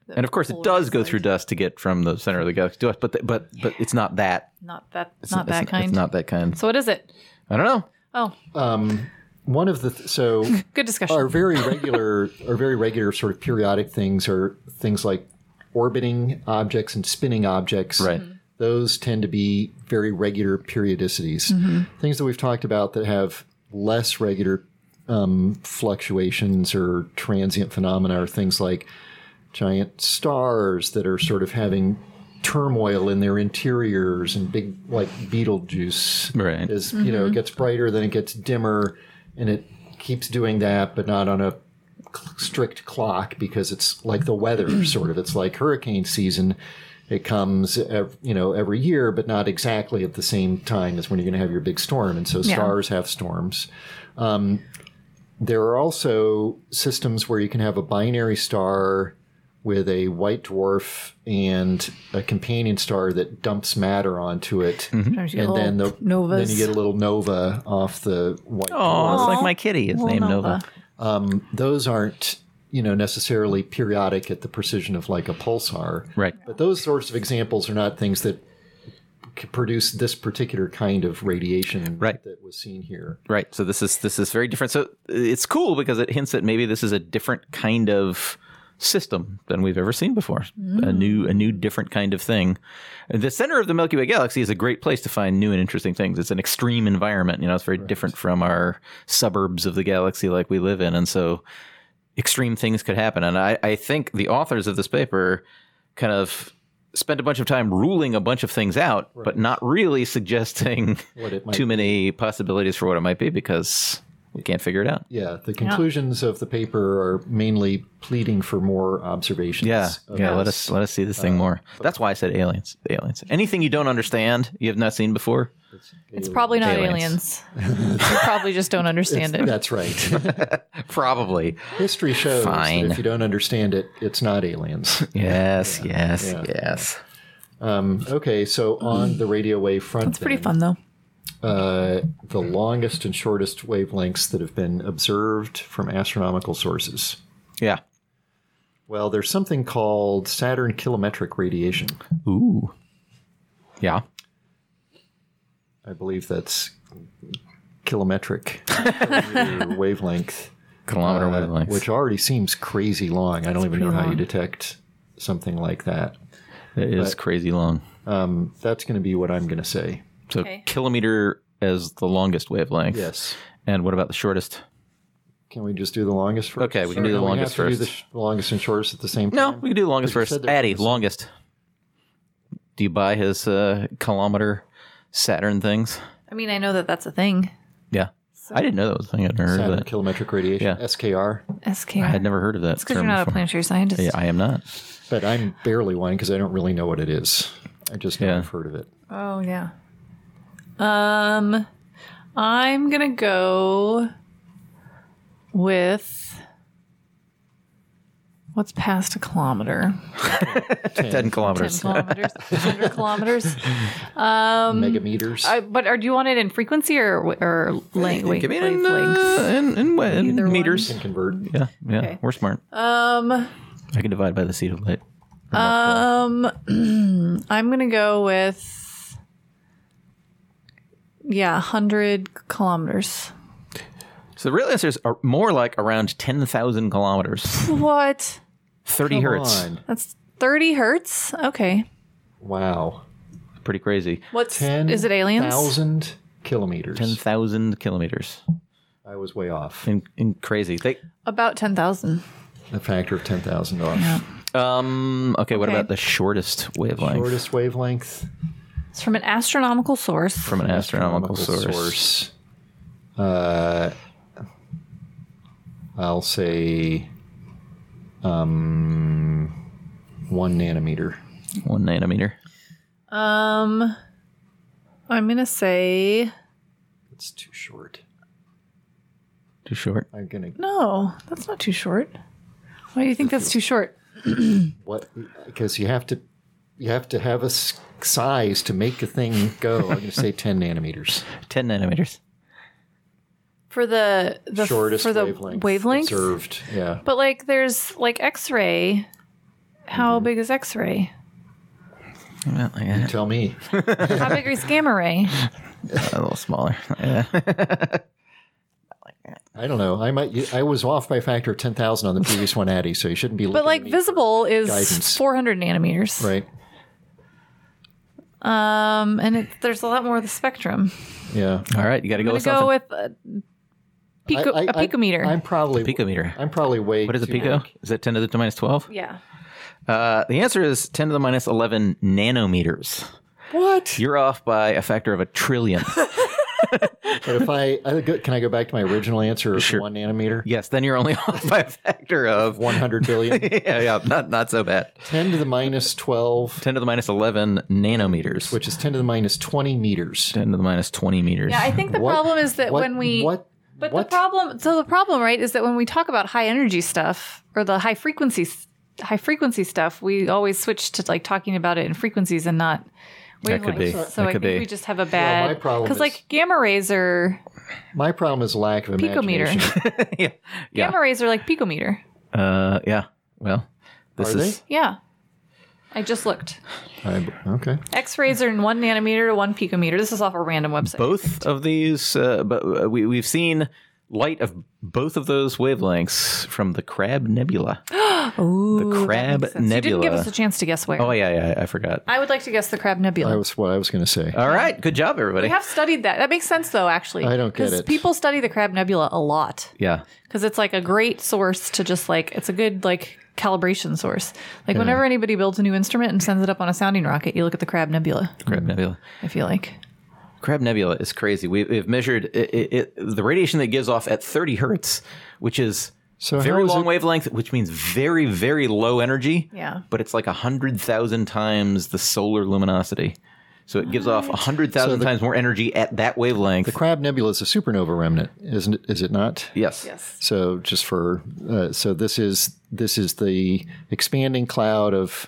[SPEAKER 3] And of course, it does go through dust to get from the center of the galaxy to us, but the, but but it's not that.
[SPEAKER 2] Not that.
[SPEAKER 3] It's
[SPEAKER 2] not that
[SPEAKER 3] it's,
[SPEAKER 2] kind.
[SPEAKER 3] It's not that kind.
[SPEAKER 2] So what is it?
[SPEAKER 3] I don't know.
[SPEAKER 2] Oh,
[SPEAKER 1] Um, one of the th- so
[SPEAKER 2] good discussion.
[SPEAKER 1] our very regular, our very regular sort of periodic things are things like orbiting objects and spinning objects.
[SPEAKER 3] Right.
[SPEAKER 1] Those tend to be very regular periodicities. Things that we've talked about that have less regular um, fluctuations or transient phenomena are things like giant stars that are sort of having turmoil in their interiors and big, like Betelgeuse.
[SPEAKER 3] Right.
[SPEAKER 1] As you know, it gets brighter, then it gets dimmer, and it keeps doing that, but not on a cl- strict clock because it's like the weather, sort of. It's like hurricane season. It comes, ev- you know, every year, but not exactly at the same time as when you're going to have your big storm. And so
[SPEAKER 2] Yeah.
[SPEAKER 1] stars have storms. Um, there are also systems where you can have a binary star with a white dwarf and a companion star that dumps matter onto it.
[SPEAKER 2] Sometimes you get
[SPEAKER 1] And then
[SPEAKER 2] little
[SPEAKER 1] the
[SPEAKER 2] novas.
[SPEAKER 1] then you get a little nova off the white
[SPEAKER 3] Oh,
[SPEAKER 1] dwarf.
[SPEAKER 3] it's like my kitty is
[SPEAKER 2] Little
[SPEAKER 3] named Nova.
[SPEAKER 2] nova.
[SPEAKER 1] Those aren't, you know, necessarily periodic at the precision of like a pulsar.
[SPEAKER 3] Right.
[SPEAKER 1] But those sorts of examples are not things that c- produce this particular kind of radiation
[SPEAKER 3] Right.
[SPEAKER 1] that was seen here.
[SPEAKER 3] Right. So this is this is very different. So it's cool because it hints that maybe this is a different kind of system than we've ever seen before. A new a new different kind of thing. The center of the Milky Way galaxy is a great place to find new and interesting things. It's an extreme environment. You know, it's very different from our suburbs of the galaxy like we live in. And so extreme things could happen. And I, I think the authors of this paper kind of spent a bunch of time ruling a bunch of things out, but not really suggesting
[SPEAKER 1] What it might
[SPEAKER 3] too many possibilities for what it might be because we can't figure it out.
[SPEAKER 1] Yeah, the conclusions of the paper are mainly pleading for more observations.
[SPEAKER 3] Yeah,
[SPEAKER 1] of
[SPEAKER 3] yeah. Let
[SPEAKER 1] this.
[SPEAKER 3] us let us see this thing more. That's why I said aliens. Aliens. Anything you don't understand, you have not seen before.
[SPEAKER 2] It's probably not
[SPEAKER 3] Aliens.
[SPEAKER 2] aliens. You probably just don't understand it.
[SPEAKER 1] That's right.
[SPEAKER 3] Probably.
[SPEAKER 1] History shows
[SPEAKER 3] Fine.
[SPEAKER 1] that if you don't understand it, it's not aliens.
[SPEAKER 3] Yes. Yes.
[SPEAKER 1] Yeah.
[SPEAKER 3] Yes.
[SPEAKER 1] Um, okay, so on the radio wave front,
[SPEAKER 2] It's pretty
[SPEAKER 1] then,
[SPEAKER 2] fun though.
[SPEAKER 1] Uh, the longest and shortest wavelengths that have been observed from astronomical sources.
[SPEAKER 3] Yeah.
[SPEAKER 1] Well, there's something called Saturn kilometric radiation.
[SPEAKER 3] Ooh. Yeah.
[SPEAKER 1] I believe that's kilometric kilometer wavelength,
[SPEAKER 3] Kilometer
[SPEAKER 1] uh,
[SPEAKER 3] wavelengths.
[SPEAKER 1] which already seems crazy long. I don't even know
[SPEAKER 2] pretty
[SPEAKER 1] how you
[SPEAKER 2] long.
[SPEAKER 1] detect something like that.
[SPEAKER 3] It is crazy long.
[SPEAKER 1] Um, that's going to be what I'm going to say.
[SPEAKER 3] So
[SPEAKER 2] Okay.
[SPEAKER 3] kilometer as the longest wavelength.
[SPEAKER 1] Yes.
[SPEAKER 3] And what about the shortest?
[SPEAKER 1] Can we just do the longest first?
[SPEAKER 3] Okay, we can do
[SPEAKER 1] Or
[SPEAKER 3] the
[SPEAKER 1] we
[SPEAKER 3] longest
[SPEAKER 1] have to do
[SPEAKER 3] first.
[SPEAKER 1] the sh- longest and shortest at the same
[SPEAKER 3] No,
[SPEAKER 1] time?
[SPEAKER 3] we can do the longest
[SPEAKER 1] But you
[SPEAKER 3] first.
[SPEAKER 1] said they're
[SPEAKER 3] Addy,
[SPEAKER 1] from the-
[SPEAKER 3] longest. Do you buy his uh, kilometer Saturn things?
[SPEAKER 2] I mean, I know that that's a thing.
[SPEAKER 3] Yeah. I didn't know that was a thing. I'd never heard
[SPEAKER 1] Saturn
[SPEAKER 3] of that.
[SPEAKER 1] kilometric radiation,
[SPEAKER 3] Yeah.
[SPEAKER 1] S K R.
[SPEAKER 2] S K R.
[SPEAKER 3] I had never heard of that.
[SPEAKER 2] because you're
[SPEAKER 3] term
[SPEAKER 2] not a
[SPEAKER 3] before.
[SPEAKER 2] planetary scientist.
[SPEAKER 3] Yeah, I am not.
[SPEAKER 1] But I'm barely one because I don't really know what it is. I just know
[SPEAKER 3] Yeah.
[SPEAKER 1] I've heard of it.
[SPEAKER 2] Oh yeah. Um, I'm gonna go with what's past a kilometer.
[SPEAKER 3] Ten kilometers.
[SPEAKER 2] Ten kilometers. Hundred kilometers. Um,
[SPEAKER 1] Megameters.
[SPEAKER 2] I, but are, do you want it in frequency or or length?
[SPEAKER 3] Give me it in, uh, in, in, wa- in
[SPEAKER 2] Either one.
[SPEAKER 3] meters.
[SPEAKER 1] can convert.
[SPEAKER 3] Yeah, yeah.
[SPEAKER 2] Okay.
[SPEAKER 3] We're smart.
[SPEAKER 2] Um,
[SPEAKER 3] I can divide by the speed of light.
[SPEAKER 2] um, I'm gonna go with yeah, hundred kilometers.
[SPEAKER 3] So the real answers are more like around ten thousand kilometers.
[SPEAKER 2] What?
[SPEAKER 3] thirty
[SPEAKER 1] Come
[SPEAKER 3] hertz.
[SPEAKER 1] on.
[SPEAKER 2] That's thirty hertz. Okay.
[SPEAKER 1] Wow.
[SPEAKER 3] Pretty crazy.
[SPEAKER 2] What's
[SPEAKER 1] ten
[SPEAKER 2] is it? Aliens?
[SPEAKER 1] thousand kilometers.
[SPEAKER 3] ten thousand kilometers.
[SPEAKER 1] I was way off.
[SPEAKER 3] In, in crazy. They,
[SPEAKER 2] About ten thousand.
[SPEAKER 1] A factor of ten thousand off.
[SPEAKER 3] um. Okay, what
[SPEAKER 2] Okay.
[SPEAKER 3] about the shortest wavelength?
[SPEAKER 1] Shortest wavelength.
[SPEAKER 2] It's from an astronomical source.
[SPEAKER 3] From an astronomical, source.
[SPEAKER 1] source. Uh, I'll say um, one nanometer.
[SPEAKER 3] One nanometer.
[SPEAKER 2] Um, I'm gonna say
[SPEAKER 1] It's too short.
[SPEAKER 3] Too short.
[SPEAKER 1] I'm gonna
[SPEAKER 2] no. That's not too short. Why do you think that's too short?
[SPEAKER 1] what? Because you have to you have to have a s- size to make a thing go. I'm gonna say ten nanometers.
[SPEAKER 3] Ten nanometers.
[SPEAKER 2] For the the
[SPEAKER 1] Shortest
[SPEAKER 2] for the
[SPEAKER 1] wavelength
[SPEAKER 2] wavelengths?
[SPEAKER 1] observed. Yeah.
[SPEAKER 2] But like, there's like X-ray How big is X-ray?
[SPEAKER 3] Well, yeah,
[SPEAKER 1] You tell me.
[SPEAKER 2] How big is gamma ray?
[SPEAKER 3] a little smaller. Yeah.
[SPEAKER 1] I don't know. I might. I was off by a factor of ten thousand on the previous one, Addie. So you shouldn't be.
[SPEAKER 2] But
[SPEAKER 1] looking
[SPEAKER 2] like
[SPEAKER 1] at me
[SPEAKER 2] visible is
[SPEAKER 1] guidance.
[SPEAKER 2] four hundred nanometers.
[SPEAKER 1] Right.
[SPEAKER 2] Um, and it, there's a lot more of the spectrum.
[SPEAKER 1] Yeah.
[SPEAKER 3] All right, you got to
[SPEAKER 2] I'm
[SPEAKER 3] go
[SPEAKER 2] gonna
[SPEAKER 3] with something.
[SPEAKER 2] go with a, pico,
[SPEAKER 1] I- I-
[SPEAKER 2] a picometer.
[SPEAKER 1] I, I'm probably
[SPEAKER 3] Picometer.
[SPEAKER 1] I'm probably way.
[SPEAKER 3] What is a
[SPEAKER 1] too
[SPEAKER 3] pico?
[SPEAKER 1] big.
[SPEAKER 3] Is that ten to the minus twelve?
[SPEAKER 2] yeah.
[SPEAKER 3] Uh, the answer is ten to the minus eleven nanometers.
[SPEAKER 1] What?
[SPEAKER 3] You're off by a factor of a trillion.
[SPEAKER 1] But if I, I go, can I go back to my original answer of
[SPEAKER 3] Sure.
[SPEAKER 1] one nanometer?
[SPEAKER 3] Yes, then you're only off by a factor of
[SPEAKER 1] one hundred billion.
[SPEAKER 3] yeah, yeah, not not so bad.
[SPEAKER 1] ten to the minus twelve,
[SPEAKER 3] ten to the minus eleven nanometers.
[SPEAKER 1] which is ten to the minus twenty meters.
[SPEAKER 3] ten to the minus twenty meters.
[SPEAKER 2] Yeah, I think the
[SPEAKER 1] What-
[SPEAKER 2] problem is that
[SPEAKER 1] what-
[SPEAKER 2] when we
[SPEAKER 1] what
[SPEAKER 2] But
[SPEAKER 1] what?
[SPEAKER 2] the problem, so the problem, right, is that when we talk about high energy stuff or the high frequency, high frequency stuff, we always switch to like talking about it in frequencies and not
[SPEAKER 3] That could be.
[SPEAKER 2] wavelengths. So
[SPEAKER 3] That
[SPEAKER 2] I
[SPEAKER 3] could
[SPEAKER 2] think
[SPEAKER 3] be.
[SPEAKER 2] we just have a
[SPEAKER 1] my
[SPEAKER 2] bad
[SPEAKER 1] problem
[SPEAKER 2] because
[SPEAKER 1] is-
[SPEAKER 2] like gamma rays are
[SPEAKER 1] My problem is lack of
[SPEAKER 2] picometer.
[SPEAKER 1] imagination.
[SPEAKER 3] yeah, yeah,
[SPEAKER 2] Gamma rays are like picometer.
[SPEAKER 3] uh, yeah. Well, this
[SPEAKER 1] Are
[SPEAKER 3] is
[SPEAKER 1] they?
[SPEAKER 2] Yeah, I just looked.
[SPEAKER 1] I, okay.
[SPEAKER 2] X rays are in one nanometer to one picometer. This is off a random website.
[SPEAKER 3] both of these. Uh, but uh, we we've seen light of both of those wavelengths from the Crab Nebula.
[SPEAKER 2] Ooh,
[SPEAKER 3] the
[SPEAKER 2] that
[SPEAKER 3] Crab
[SPEAKER 2] makes sense. You didn't give
[SPEAKER 3] Nebula.
[SPEAKER 2] us a chance to guess where.
[SPEAKER 3] Oh yeah, yeah. I forgot.
[SPEAKER 2] I would like to guess the Crab Nebula.
[SPEAKER 1] That was what I was going to say.
[SPEAKER 3] All right, good job, everybody.
[SPEAKER 2] We have studied that. That makes sense, though, actually.
[SPEAKER 1] I don't get
[SPEAKER 2] 'Cause
[SPEAKER 1] it.
[SPEAKER 2] People study the Crab Nebula a lot
[SPEAKER 3] Yeah.
[SPEAKER 2] because it's like a great source to just like, it's a good like calibration source. Like whenever anybody builds a new instrument and sends it up on a sounding rocket, you look at the Crab Nebula,
[SPEAKER 3] Crab Nebula.
[SPEAKER 2] I feel like.
[SPEAKER 3] Crab Nebula is crazy. We, we've measured it, it, it, the radiation that it gives off at thirty hertz, which is
[SPEAKER 1] So how
[SPEAKER 3] very
[SPEAKER 1] is
[SPEAKER 3] long
[SPEAKER 1] it-
[SPEAKER 3] wavelength, which means very, very low energy.
[SPEAKER 2] Yeah.
[SPEAKER 3] But it's like one hundred thousand times the solar luminosity. So it gives off one hundred thousand
[SPEAKER 1] So the-
[SPEAKER 3] times more energy at that wavelength.
[SPEAKER 1] The Crab Nebula is a supernova remnant, isn't it? Is it not?
[SPEAKER 3] yes.
[SPEAKER 2] Yes.
[SPEAKER 1] So just for uh, so this is this is the expanding cloud of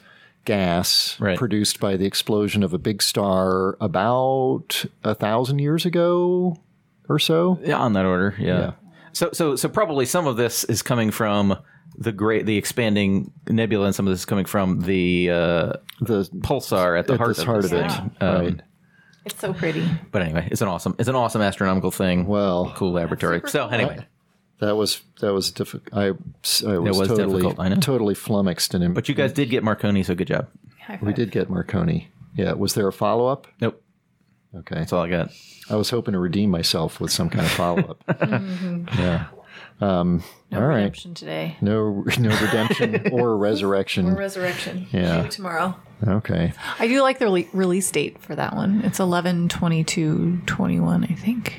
[SPEAKER 1] gas
[SPEAKER 3] Right.
[SPEAKER 1] produced by the explosion of a big star about a thousand years ago or so.
[SPEAKER 3] Yeah, on that order. Yeah.
[SPEAKER 1] Yeah.
[SPEAKER 3] So, so, so probably some of this is coming from the great, the expanding nebula, and some of this is coming from the uh,
[SPEAKER 1] The
[SPEAKER 3] pulsar at the
[SPEAKER 1] at
[SPEAKER 3] heart
[SPEAKER 1] this
[SPEAKER 3] of
[SPEAKER 1] heart
[SPEAKER 3] this
[SPEAKER 1] of it,
[SPEAKER 3] thing. Um,
[SPEAKER 1] right?
[SPEAKER 2] It's so pretty.
[SPEAKER 3] But anyway, it's an awesome, it's an awesome astronomical thing.
[SPEAKER 1] Well,
[SPEAKER 3] Cool laboratory.
[SPEAKER 2] super
[SPEAKER 3] So
[SPEAKER 2] cool.
[SPEAKER 3] anyway,
[SPEAKER 1] that was that was difficult. I, I was,
[SPEAKER 3] was
[SPEAKER 1] totally
[SPEAKER 3] difficult, I know.
[SPEAKER 1] totally flummoxed, and
[SPEAKER 3] but you guys did get Marconi, so good job.
[SPEAKER 2] High
[SPEAKER 1] we
[SPEAKER 2] five.
[SPEAKER 1] did get Marconi. Yeah, was there a follow up?
[SPEAKER 3] Nope,
[SPEAKER 1] Okay,
[SPEAKER 3] that's all I got.
[SPEAKER 1] I was hoping to redeem myself with some kind of follow up. Yeah.
[SPEAKER 2] No
[SPEAKER 1] all right.
[SPEAKER 2] redemption today.
[SPEAKER 1] No, no redemption or resurrection.
[SPEAKER 2] Or resurrection.
[SPEAKER 1] Yeah.
[SPEAKER 2] Maybe tomorrow.
[SPEAKER 1] Okay.
[SPEAKER 2] I do like the rele- release date for that one. It's eleven twenty-two twenty-one, I think,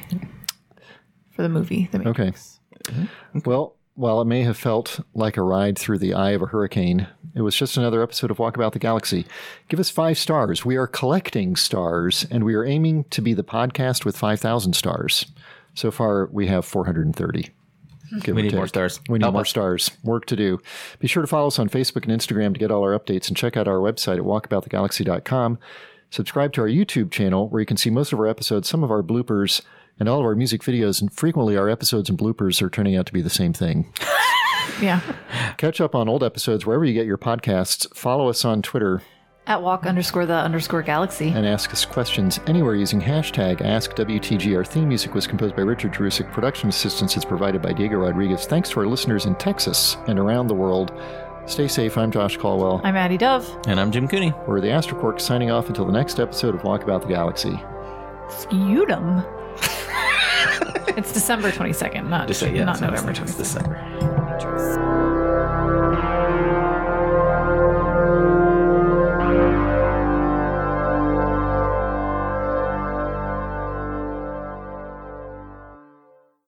[SPEAKER 2] for the movie. The
[SPEAKER 1] Okay. Well, while it may have felt like a ride through the eye of a hurricane, it was just another episode of Walkabout the Galaxy. Give us five stars. We are collecting stars, and we are aiming to be the podcast with five thousand stars. So far, we have four hundred thirty. Give
[SPEAKER 3] We
[SPEAKER 1] or
[SPEAKER 3] need more
[SPEAKER 1] take.
[SPEAKER 3] stars.
[SPEAKER 1] We need
[SPEAKER 3] Help
[SPEAKER 1] more
[SPEAKER 3] us.
[SPEAKER 1] stars. Work to do. Be sure to follow us on Facebook and Instagram to get all our updates, and check out our website at walkabout the galaxy dot com. Subscribe to our YouTube channel, where you can see most of our episodes, some of our bloopers, and all of our music videos. And frequently, our episodes and bloopers are turning out to be the same thing.
[SPEAKER 2] Yeah.
[SPEAKER 1] Catch up on old episodes wherever you get your podcasts. Follow us on Twitter
[SPEAKER 2] At walk underscore the underscore galaxy.
[SPEAKER 1] and ask us questions anywhere using hashtag AskWTG. Our theme music was composed by Richard Jerusik. Production assistance is provided by Diego Rodriguez. Thanks to our listeners in Texas and around the world. Stay safe. I'm Josh Caldwell.
[SPEAKER 2] I'm Addie Dove.
[SPEAKER 3] And I'm Jim Cooney.
[SPEAKER 1] We're the Astroquark signing off until the next episode of Walkabout the Galaxy.
[SPEAKER 2] Scutum. It's December twenty-second, not,
[SPEAKER 3] Just say, yeah,
[SPEAKER 2] not
[SPEAKER 3] so it's-
[SPEAKER 2] November
[SPEAKER 3] it's
[SPEAKER 2] twenty-second.
[SPEAKER 3] December.